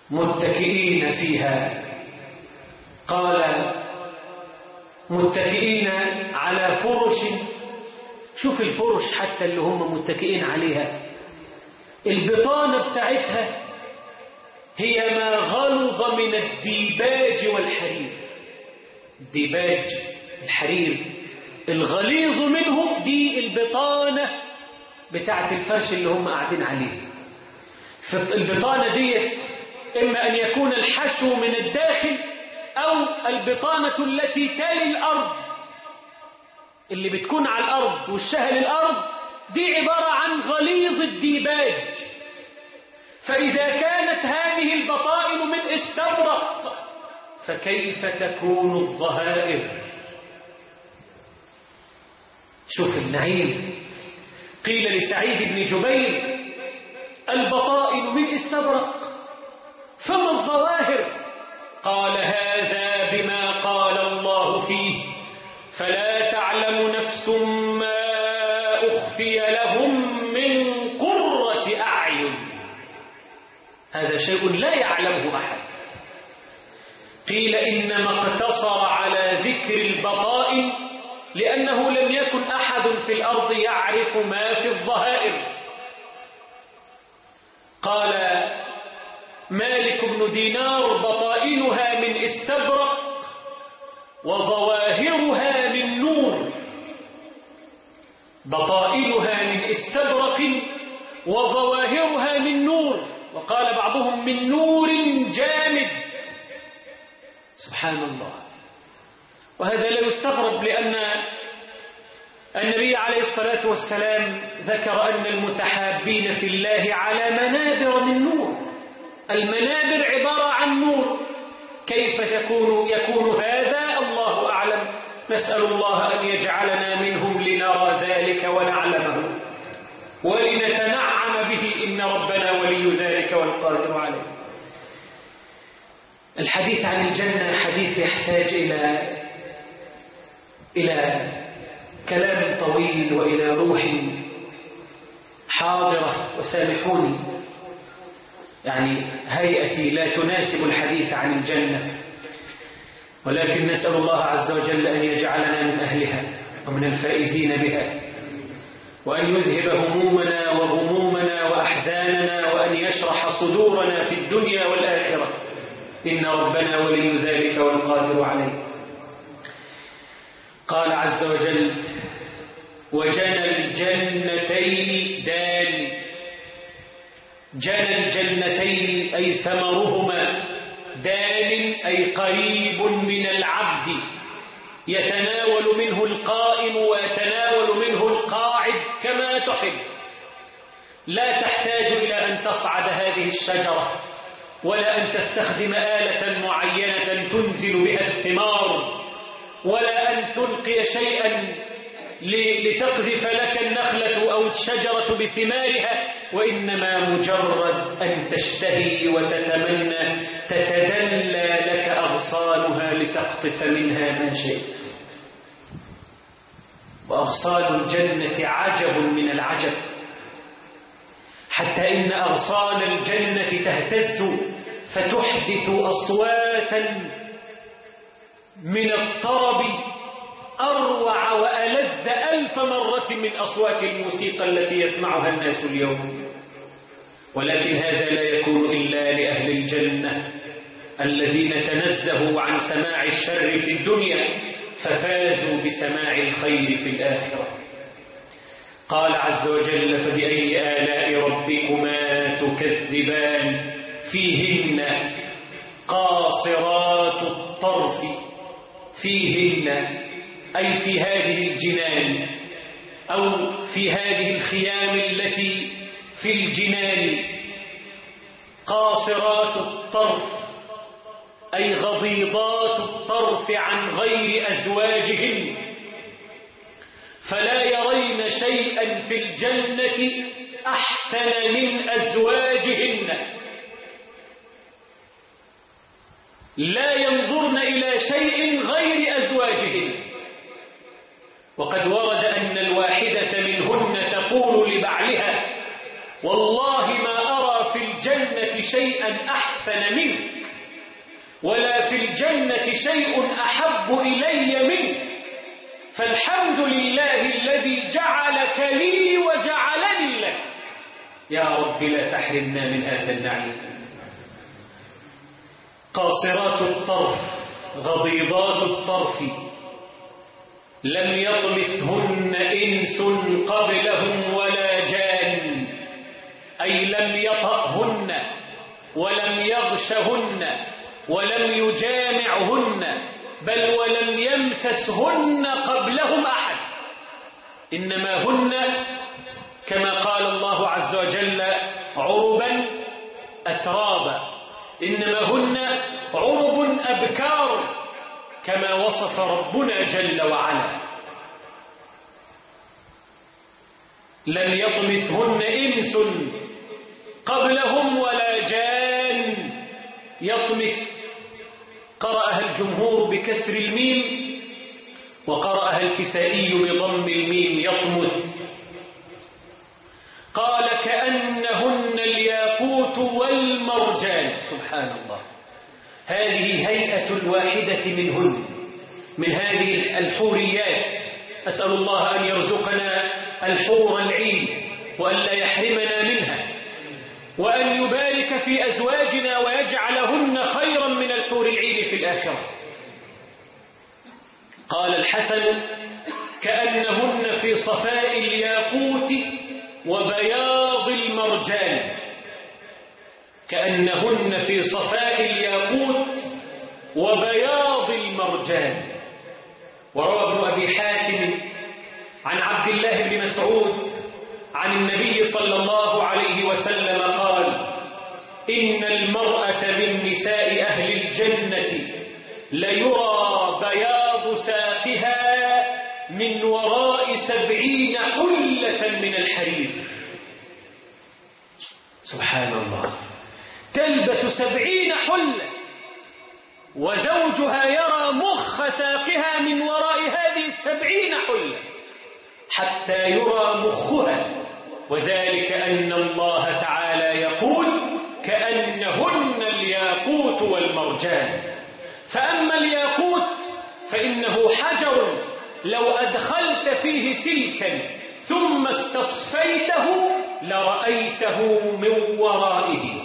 متكئين فيها. قال متكئين على فرش. شوف الفرش حتى اللي هم متكئين عليها البطانة بتاعتها هي ما غلظ من الديباج والحرير. الديباج الحرير الغليظ منه دي البطانة بتاعت الفرش اللي هم قاعدين عليه. فالبطانة ديت إما أن يكون الحشو من الداخل أو البطانة التي تلي الأرض اللي بتكون على الأرض وشها للأرض دي عبارة عن غليظ الديباج. فإذا كانت هذه البطائن من استبرق فكيف تكون الظهائر؟ شوف النعيم. قيل لسعيد بن جبير البطائن من استبرق فما الظواهر؟ قال هذا بما قال الله فيه فلا تعلم نفس ما أخفي لهم من قرة أعين. هذا شيء لا يعلمه أحد. قيل إنما اقتصر على ذكر البطائن لأنه لم يكن أحد في الأرض يعرف ما في الظهائر. قال مالك بن دينار بطائنها من استبرق وظواهرها من نور. بطائنها من استبرق وظواهرها من نور، وقال بعضهم من نور جامد. سبحان الله. وهذا لا يستغرب لأن النبي عليه الصلاة والسلام ذكر أن المتحابين في الله على منابر من نور. المنابر عبارة عن نور. كيف يكون هذا؟ الله أعلم. نسأل الله أن يجعلنا منهم لنرى ذلك ونعلمه ولنتنعم به إن ربنا ولي ذلك والقادر عليه. الحديث عن الجنة حديث يحتاج إلى كلام طويل وإلى روح حاضرة. وسامحوني يعني هيئتي لا تناسب الحديث عن الجنة، ولكن نسأل الله عز وجل أن يجعلنا من أهلها ومن الفائزين بها، وأن يذهب همومنا وغمومنا وأحزاننا، وأن يشرح صدورنا في الدنيا والآخرة إن ربنا ولي ذلك والقادر عليه. قال عز وجل وجنى الجنتين دان. جنى الجنتين أي ثمرهما، دان أي قريب من العبد، يتناول منه القائم ويتناول منه القاعد كما تحب. لا تحتاج إلى أن تصعد هذه الشجرة ولا أن تستخدم آلة معينة تنزل بها الثمار، ولا أن تلقي شيئا لتقذف لك النخلة أو الشجرة بثمارها، وإنما مجرد أن تشتهي وتتمنى تتدلى لك أغصانها لتقطف منها ما شئت. وأغصان الجنة عجب من العجب، حتى إن أغصان الجنة تهتز فتحدث أصواتا من الطرب أروع وألذ 1000 مرة من أصوات الموسيقى التي يسمعها الناس اليوم. ولكن هذا لا يكون إلا لأهل الجنة الذين تنزهوا عن سماع الشر في الدنيا ففازوا بسماع الخير في الآخرة. قال عز وجل فبأي آلاء ربكما تكذبان فيهن قاصرات الطرف. فيهن أي في هذه الجنان أو في هذه الخيام التي في الجنان. قاصرات الطرف أي غضيضات الطرف عن غير أزواجهن، فلا يرين شيئا في الجنة أحسن من أزواجهن، لا ينظرن إلى شيء غير أزواجهن. وقد ورد أن الواحدة منهن تقول لبعلها والله ما أرى في الجنة شيئا أحسن أحسن منك، ولا في الجنة شيء أحب إلي منك، فالحمد لله الذي جعلك لي وجعلني لك، يا رب لا تحرمنا من هذا النعيم. قاصرات الطرف غضيضات الطرف لم يطمثهن إنس قبلهم ولا جان، أي لم يطأهن ولم يغشهن ولم يجامعهن، بل ولم يمسسهن قبلهم أحد، إنما هن كما قال الله عز وجل عربا أترابا، إنما هن عرب أبكار كما وصف ربنا جل وعلا. لم يطمثهن إنس قبلهم ولا جان. يطمث قرأها الجمهور بكسر الميم، وقرأها الكسائي بضم الميم يطمث. قال كأنهن الياقوت والمرجان، سبحان الله، هذه هيئة واحدة منهن، من هذه الحوريات. أسأل الله أن يرزقنا الحور العين وأن لا يحرمنا منها، وأن يبارك في أزواجنا ويجعلهن خيرا من الحور العين في الآخرة. قال الحسن كأنهن في صفاء الياقوت وبياض المرجان، كأنهن في صفاء الياقوت وبياض المرجان. وروى ابن أبي حاتم عن عبد الله بن مسعود عن النبي صلى الله عليه وسلم قال إن المرأة من نساء أهل الجنة ليرى بياض ساقها من وراء 70 حلة من الحرير. سبحان الله، تلبس 70 حلة وزوجها يرى مخ ساقها من وراء هذه 70 حلة حتى يرى مخها، وذلك أن الله تعالى يقول كأنهن الياقوت والمرجان. فأما الياقوت فإنه حجر لو أدخلت فيه سلكا ثم استصفيته لرأيته من ورائه.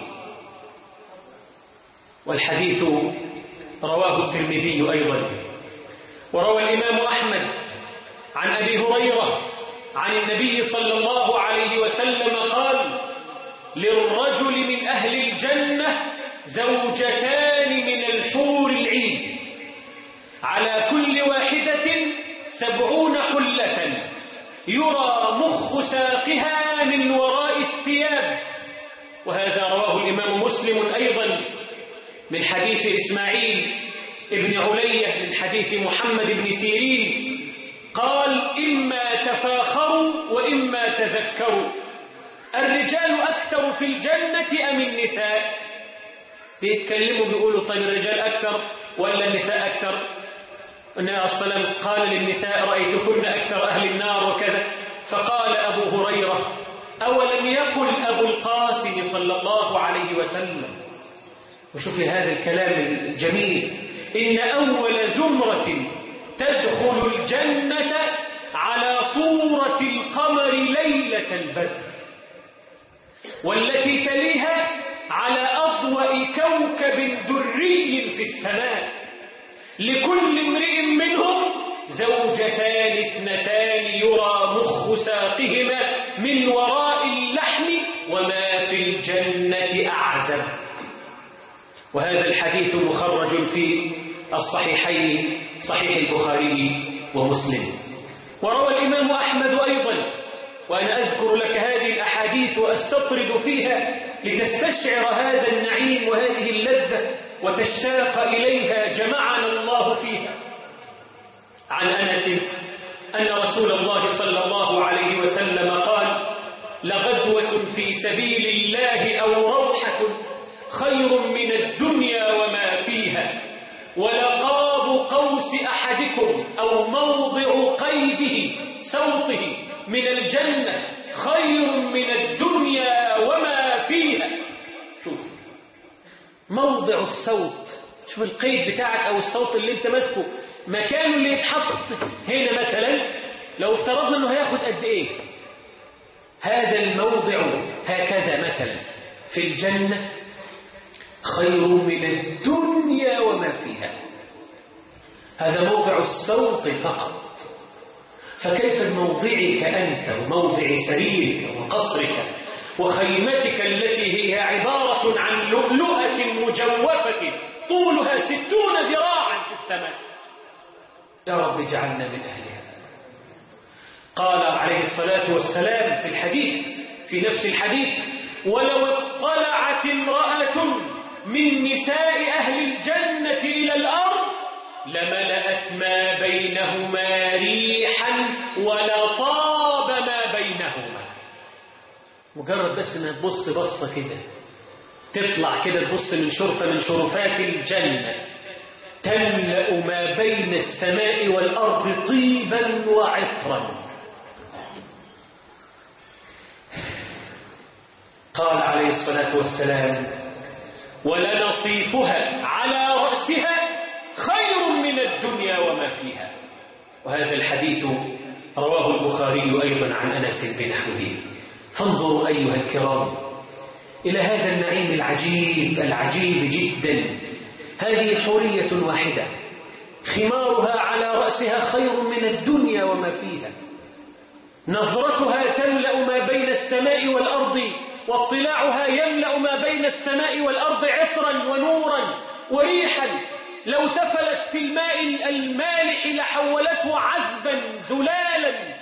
والحديث رواه الترمذي أيضا. وروى الإمام أحمد عن أبي هريرة عن النبي صلى الله عليه وسلم قال للرجل من أهل الجنة زوجتان من الحور العين على كل واحدة 70 حلة يرى مخ ساقها من وراء الثياب. وهذا رواه الإمام مسلم أيضا من حديث إسماعيل ابن علية من حديث محمد بن سيرين قال إما تفاخروا وإما تذكروا، الرجال أكثر في الجنة أم النساء؟ بيتكلموا بيقولوا طيب الرجال أكثر ولا النساء أكثر؟ النبي عليه الصلاة والسلام قال للنساء رأيتكن أكثر أهل النار وكذا، فقال أبو هريرة أولم يقل أبو القاسم صلى الله عليه وسلم، وشوف هذا الكلام الجميل، إن أول زمرة تدخل الجنة على صورة القمر ليلة البدر، والتي تليها على أضوأ كوكب دري في السماء، لكل امرئ منهم زوجتان 2 يرى مخ ساقهما من وراء اللحم وما في الجنة أعزب. وهذا الحديث مخرج في الصحيحين صحيح البخاري ومسلم. وروى الإمام أحمد أيضا، وأنا أذكر لك هذه الأحاديث وأستطرد فيها لتستشعر هذا النعيم وهذه اللذة وتشتاق إليها جمعنا الله فيها. عن أنس أن رسول الله صلى الله عليه وسلم قال لغدوة في سبيل الله أو روحة خير من الدنيا وما فيها، ولقاب قوس أحدكم أو موضع قيده صوته من الجنة خير من الدنيا وما فيها. شوف موضع الصوت، شوف القيد بتاعك أو الصوت اللي انت ماسكه مكانه اللي يتحط هنا مثلا، لو افترضنا انه هياخد قد ايه، هذا الموضع هكذا مثلا في الجنة خير من الدنيا وما فيها. هذا موضع الصوت فقط، فكيف بموضعك أنت وموضع سريرك وقصرك وخيمتك التي هي عبارة عن لؤلؤة مجوفة طولها 60 ذراعا في السماء. يا رب اجعلنا من أهلها. قال عليه الصلاة والسلام في الحديث، في نفس الحديث: ولو اطلعت امرأة من نساء أهل الجنة إلى الأرض لملأت ما بينهما ريحا ولطاب ما بينهما. مجرد بس انها تبص بصة كده، تطلع كده تبص من شرفة من شرفات الجنة، تملأ ما بين السماء والأرض طيبا وعطرا. قال عليه الصلاة والسلام: ولنصيفها على رأسها خير من الدنيا وما فيها. وهذا الحديث رواه البخاري أيضا عن أنس بنحوه. فانظروا أيها الكرام إلى هذا النعيم العجيب العجيب جدا. هذه حورية واحدة خمارها على رأسها خير من الدنيا وما فيها، نظرتها تملأ ما بين السماء والأرض، واطلاعها يملأ ما بين السماء والأرض عطرا ونورا وريحا. لو تفلت في الماء المالح لحولته عذبا زلالا.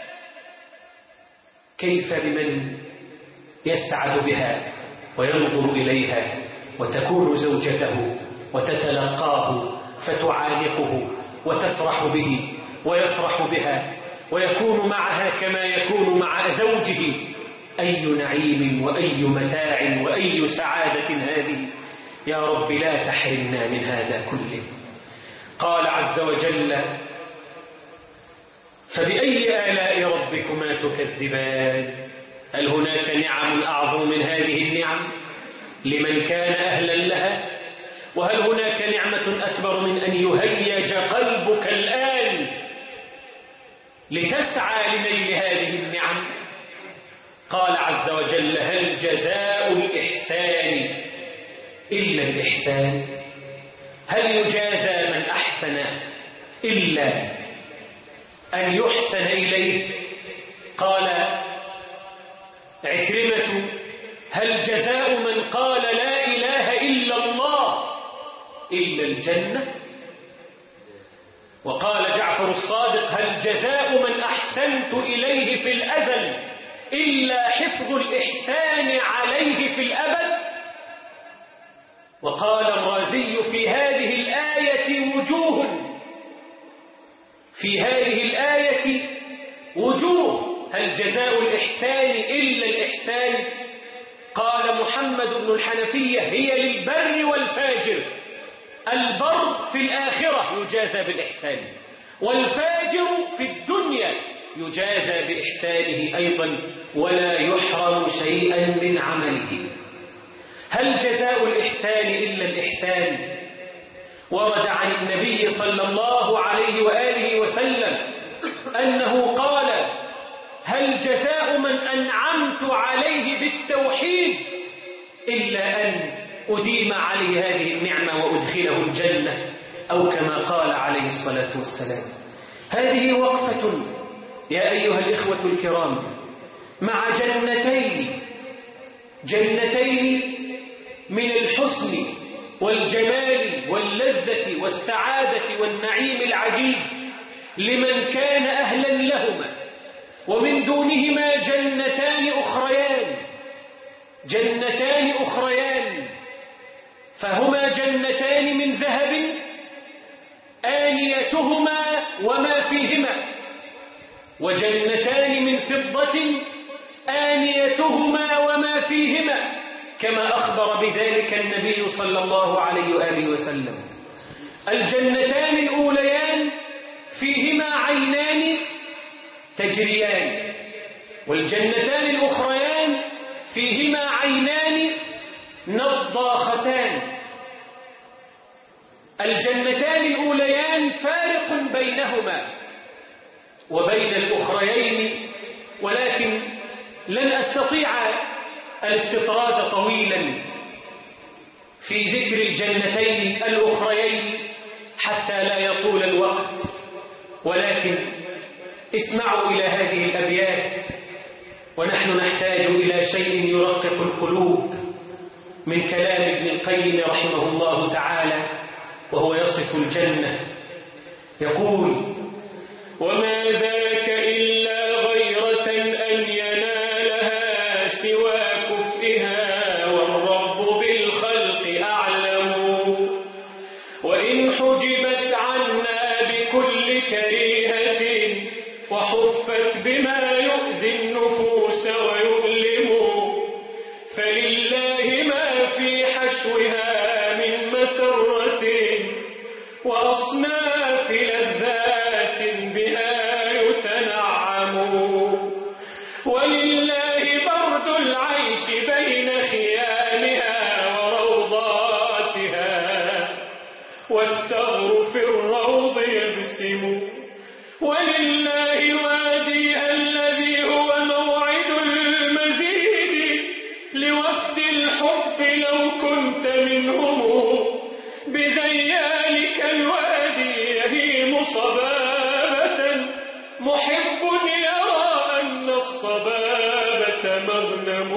كيف بمن يسعد بها وينظر إليها وتكون زوجته وتتلقاه فتعانقه وتفرح به ويفرح بها ويكون معها كما يكون مع زوجه. أي نعيم وأي متاع وأي سعادة هذه. يا رب لا تحرمنا من هذا كله. قال عز وجل: فبأي آلاء ربكما تكذبان. هل هناك نعم أعظم من هذه النعم لمن كان أهلا لها؟ وهل هناك نعمة أكبر من أن يهيج قلبك الآن لتسعى لنيل هذه النعم؟ قال عز وجل: هل جزاء الإحسان إلا الإحسان؟ هل يجازى من أحسن إلا أن يحسن إليه؟ قال عكرمة: هل جزاء من قال لا إله إلا الله إلا الجنة؟ وقال جعفر الصادق: هل جزاء من أحسنت إليه في الأزل إلا حفظ الإحسان عليه في الأبد؟ وقال الرازي: في هذه الآية وجوه، في هذه الآية وجوه. هل جزاء الإحسان إلا الإحسان؟ قال محمد بن الحنفية: هي للبر والفاجر. البر في الآخرة يجازى بالإحسان، والفاجر في الدنيا يجازى بإحسانه أيضا ولا يحرم شيئا من عمله. هل جزاء الإحسان إلا الإحسان؟ ورد عن النبي صلى الله عليه وآله وسلم أنه قال: هل جزاء من أنعمت عليه بالتوحيد إلا أن أديم عليه هذه النعمة وأدخله الجنة، أو كما قال عليه الصلاة والسلام. هذه وقفة يا أيها الإخوة الكرام مع جنتين من الحسن والجمال واللذة والسعادة والنعيم العجيب لمن كان أهلا لهما، ومن دونهما جنتان أخريان فهما جنتان من ذهب آنيتهما وما فيهما، وجنتان من فضة آنيتهما وما فيهما، كما أخبر بذلك النبي صلى الله عليه وآله وسلم. الجنتان الأوليان فيهما عينان تجريان، والجنتان الأخريان فيهما عينان نضاختان الجنتان الأوليان فارق بينهما وبين الأخريين، ولكن لن أستطيع الاستطراد طويلا في ذكر الجنتين الأخريين حتى لا يطول الوقت، ولكن اسمعوا إلى هذه الأبيات ونحن نحتاج إلى شيء يرقق القلوب من كلام ابن القيم رحمه الله تعالى وهو يصف الجنة. يقول: وما ذاك إلا غيرة أن ينالها سوى كفئها والرب بالخلق أعلم، وإن حجبت عنا بكل كريهة وحفت بما يؤذي النفوس ويؤلم، فلله ما في حشوها من مسرة وأصناف لذات بها يتنعم، ولله برد العيش بين خيامها وروضاتها والثغر في الروض يبسم، ولله واديها الذي هو موعد المزيد لوفد الحب لو كنت منهم، بذيالك الوادي يهيم صبابة محب يرى أن الصبابة مغنم،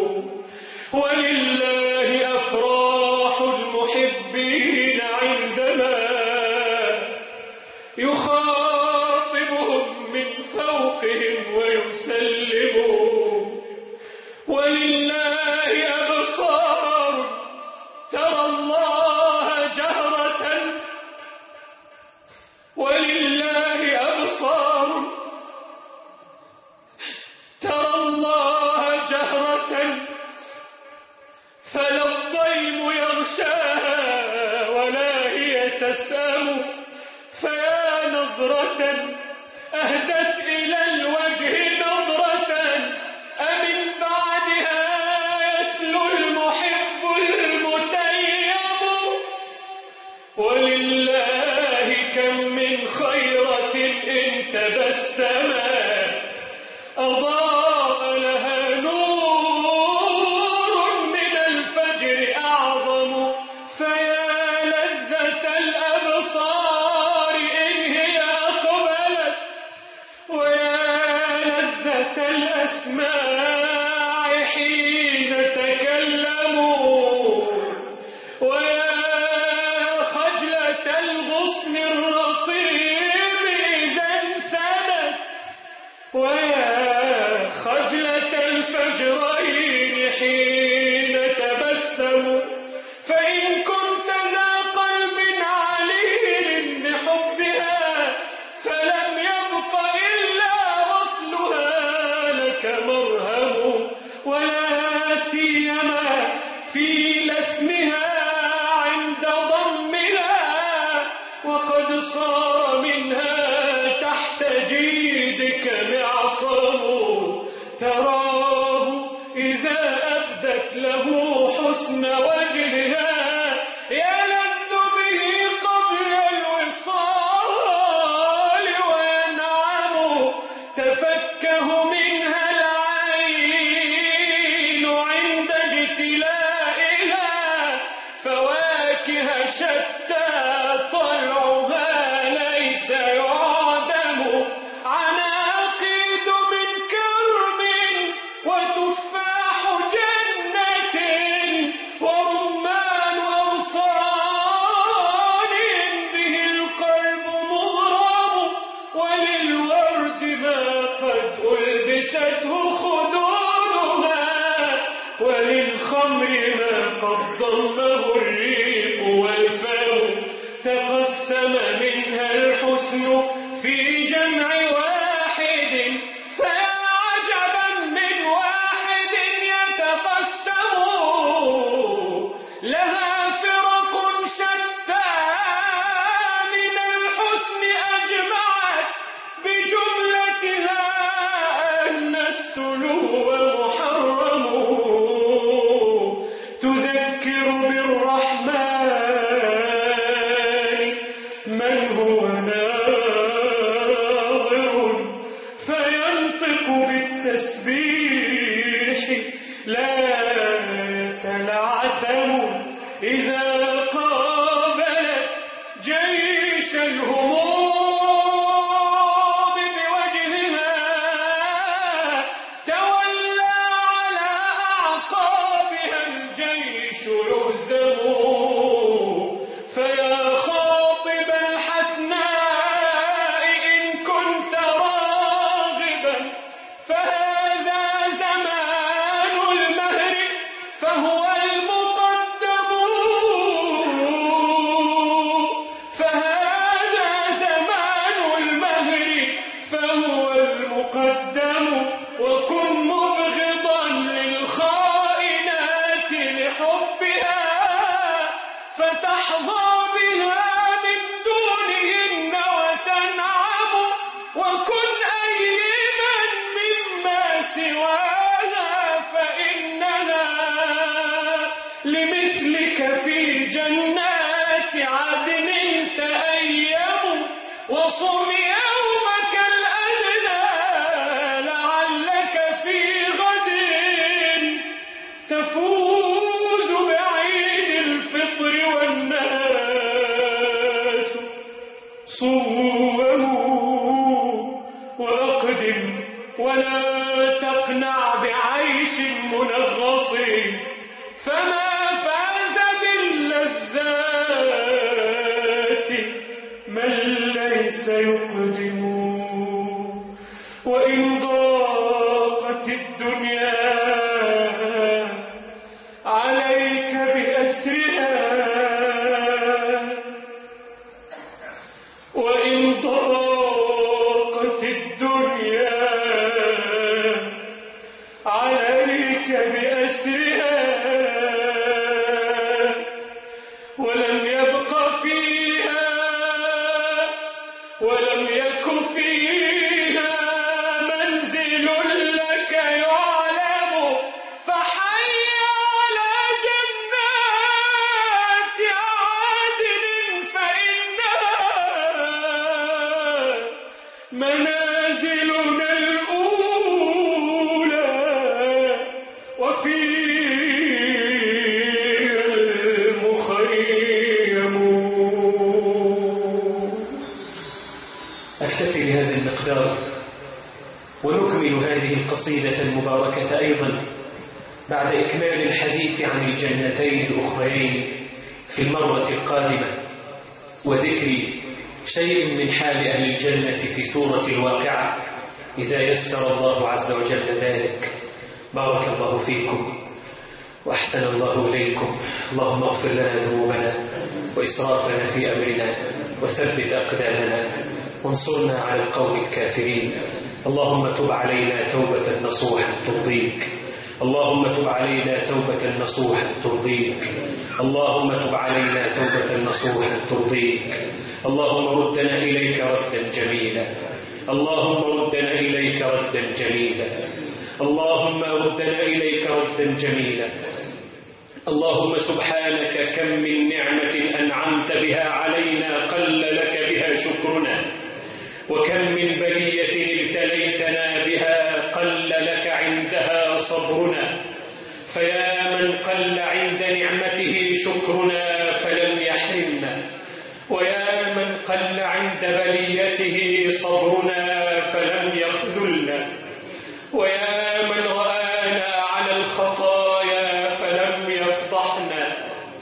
ولله أفراح المحبين عندما يخاطبهم من فوقهم ويسلمون، ولله أبصار ترى الله جهرة، ولله أبصار ترى الله جهرة، فلا الضيم يغشاها ولا هي تسأم، فيا نظرة أهدت إلى الوجه نظرة أمن بعدها يسلو المحب المتيم، ولله كم من خيرة إن تبسمت أضاء لها نور من الفجر أعظم، فيا لذة الأبصار إن هي أقبلت، ويا لذة الأسماع حين تكلموا، ويا خجلة الغصن الرطيب إذا انثنت، ويا خجلة الفجرين حين تبسموا، فإن كنت ذا قلب عليل بحبها فلم يبق إلا وصلها لك مرهم، ولا سيما في لثمها عند ضمها، وقد صار منها تحت جيدك معصم، تراه إذا أبدت له حسن وجهها يلذ به قبل الوصال وينعم، تفكه منها العين عند اجتلائها، فواكه شتى طلعها ليس يعدم، عناقيد من كرم وتفاح جنة ورمان أغصان به القلب مغرم، وللورد ما قد ألبسته خدودها، وللخمر ما قد ضمه الريق والفم، تقسم منها الحسن في جمع واحد، فيا عجبا من واحد يتقسم، لها فرق شتى من الحسن أجمعت بجملتها أن السلو محرم، تذكر بالرحمن لا تلعثم إذا قابلت جيش الهموم بوجهها، تولى على أعقابها الجيش يهزم. فيا خاطب الحسناء إن كنت راغبا، فهذا زمان المهر فهو المقدم، فهذا زمان المهر فهو المقدم. وكن مبغضا للخائنات لحبها، فتحظى بها من دونهن وتنعم. وكن أيما مما سواها، فإنها لمثلك في جنات عدن تأيم. وصم يومك الأدنى لعلك في غد تفوز بعيد الفطر والناس صوموا. وأقدم ولا تقنع بعيش منغص، فما فاز باللذات من ليس يقدم. وإن ضاقت الدنيا عليك بأسرها، وإن ضاقت الدنيا عليك بأسرها، ولم يبق فيها ولم يك فيها منزل لك يعلم، فحي على جنات عدن فإنها منازلنا الأولى، وفي المخيم. أكتفي بهذا المقدار، ونكمل هذه القصيدة المباركة أيضا بعد إكمال الحديث عن الجنتين الأخرين في المرة القادمة، وذكر شيء من حال أهل الجنة في سورة الواقعة إذا يسر الله عز وجل ذلك. بارك الله فيكم وأحسن الله إليكم. اللهم اغفر لنا ذنوبنا وإسرافنا في أمرنا، وثبت أقدامنا، وانصرنا على القوم الكافرين. اللهم تب علينا توبة نصوحا ترضيك، اللهم تب علينا توبة نصوحا ترضيك، اللهم تب علينا توبة نصوحا ترضيك. اللهم ردنا إليك ردا جميلا، اللهم ردنا إليك ردا جميلا، اللهم ردنا إليك ردا جميلا. اللهم سبحانك كم من نعمة أنعمت بها علينا قل لك بها شكرنا، وكم من بلية ابتليتنا بها قل لك عندها صبرنا. فيا من قل عند نعمته شكرنا فلم يحرمنا، ويا من قل عند بليته صبرنا فلم يخذلنا، ويا من رآنا على الخطايا فلم يفضحنا.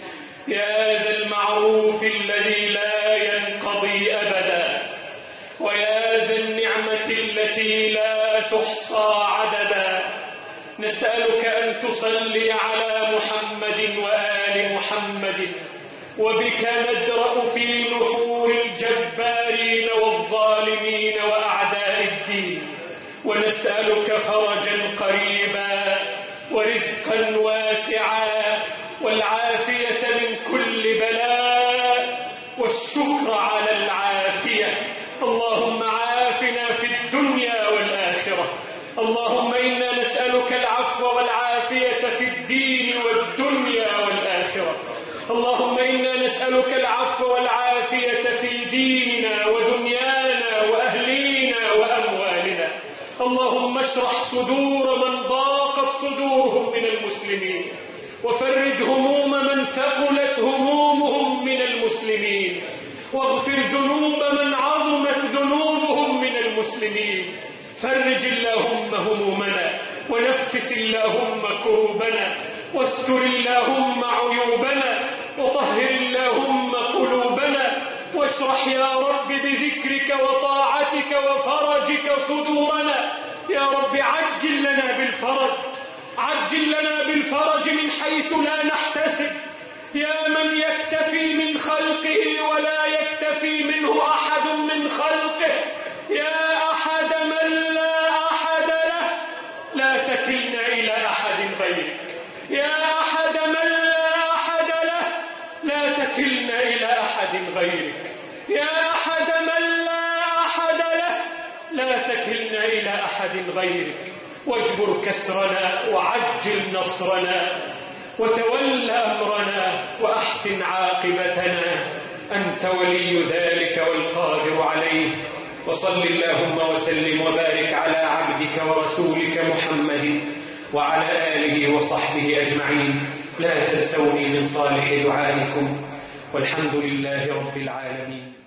يا ذا المعروف الذي لا ينقضي أبدا، ويا ذا النعمة التي لا تحصى عددا، نسألك أن تصلي على محمد وآل محمد، وبك ندرأ في نحور الجبارين والظالمين وأعداء الدين، ونسألك فرجا قريبا ورزقا واسعا والعافية من كل بلاء والشكر على العافية. اللهم عافنا في الدنيا والآخرة. اللهم إنا نسألك العفو والعافية في الدين والدنيا والآخرة. اللهم إنا نسألك العفو والعافية في ديننا ودنيانا وأهلينا وأموالنا. اللهم اشرح صدور من ضاقت صدورهم من المسلمين، وفرج هموم من ثقلت همومهم من المسلمين، واغفر ذنوب من عظمت ذنوبهم من المسلمين. فرج اللهم همومنا، ونفس اللهم كروبنا، واستر اللهم عيوبنا، وطهر اللهم قلوبنا، واشرح يا رب بذكرك وطاعتك وفرجك صدورنا. يا رب عجل لنا بالفرج، عجل لنا بالفرج من حيث لا نحتسب، يا من يكتفي من خلقه ولا يكتفي منه أحد من خلقه، يا أحد من لا أحد له، لا تكلنا إلى أحد غيرك، يا أحد من لا أحد له، لا تكلنا إلى أحد غيرك، يا أحد من لا أحد له، لا تكلنا إلى أحد غيرك. واجبر كسرنا، وعجل نصرنا، وتول أمرنا، وأحسن عاقبتنا، أنت ولي ذلك والقادر عليه. وصل اللهم وسلم وبارك على عبدك ورسولك محمد وعلى آله وصحبه أجمعين. لا تنسوني من صالح دعائكم، والحمد لله رب العالمين.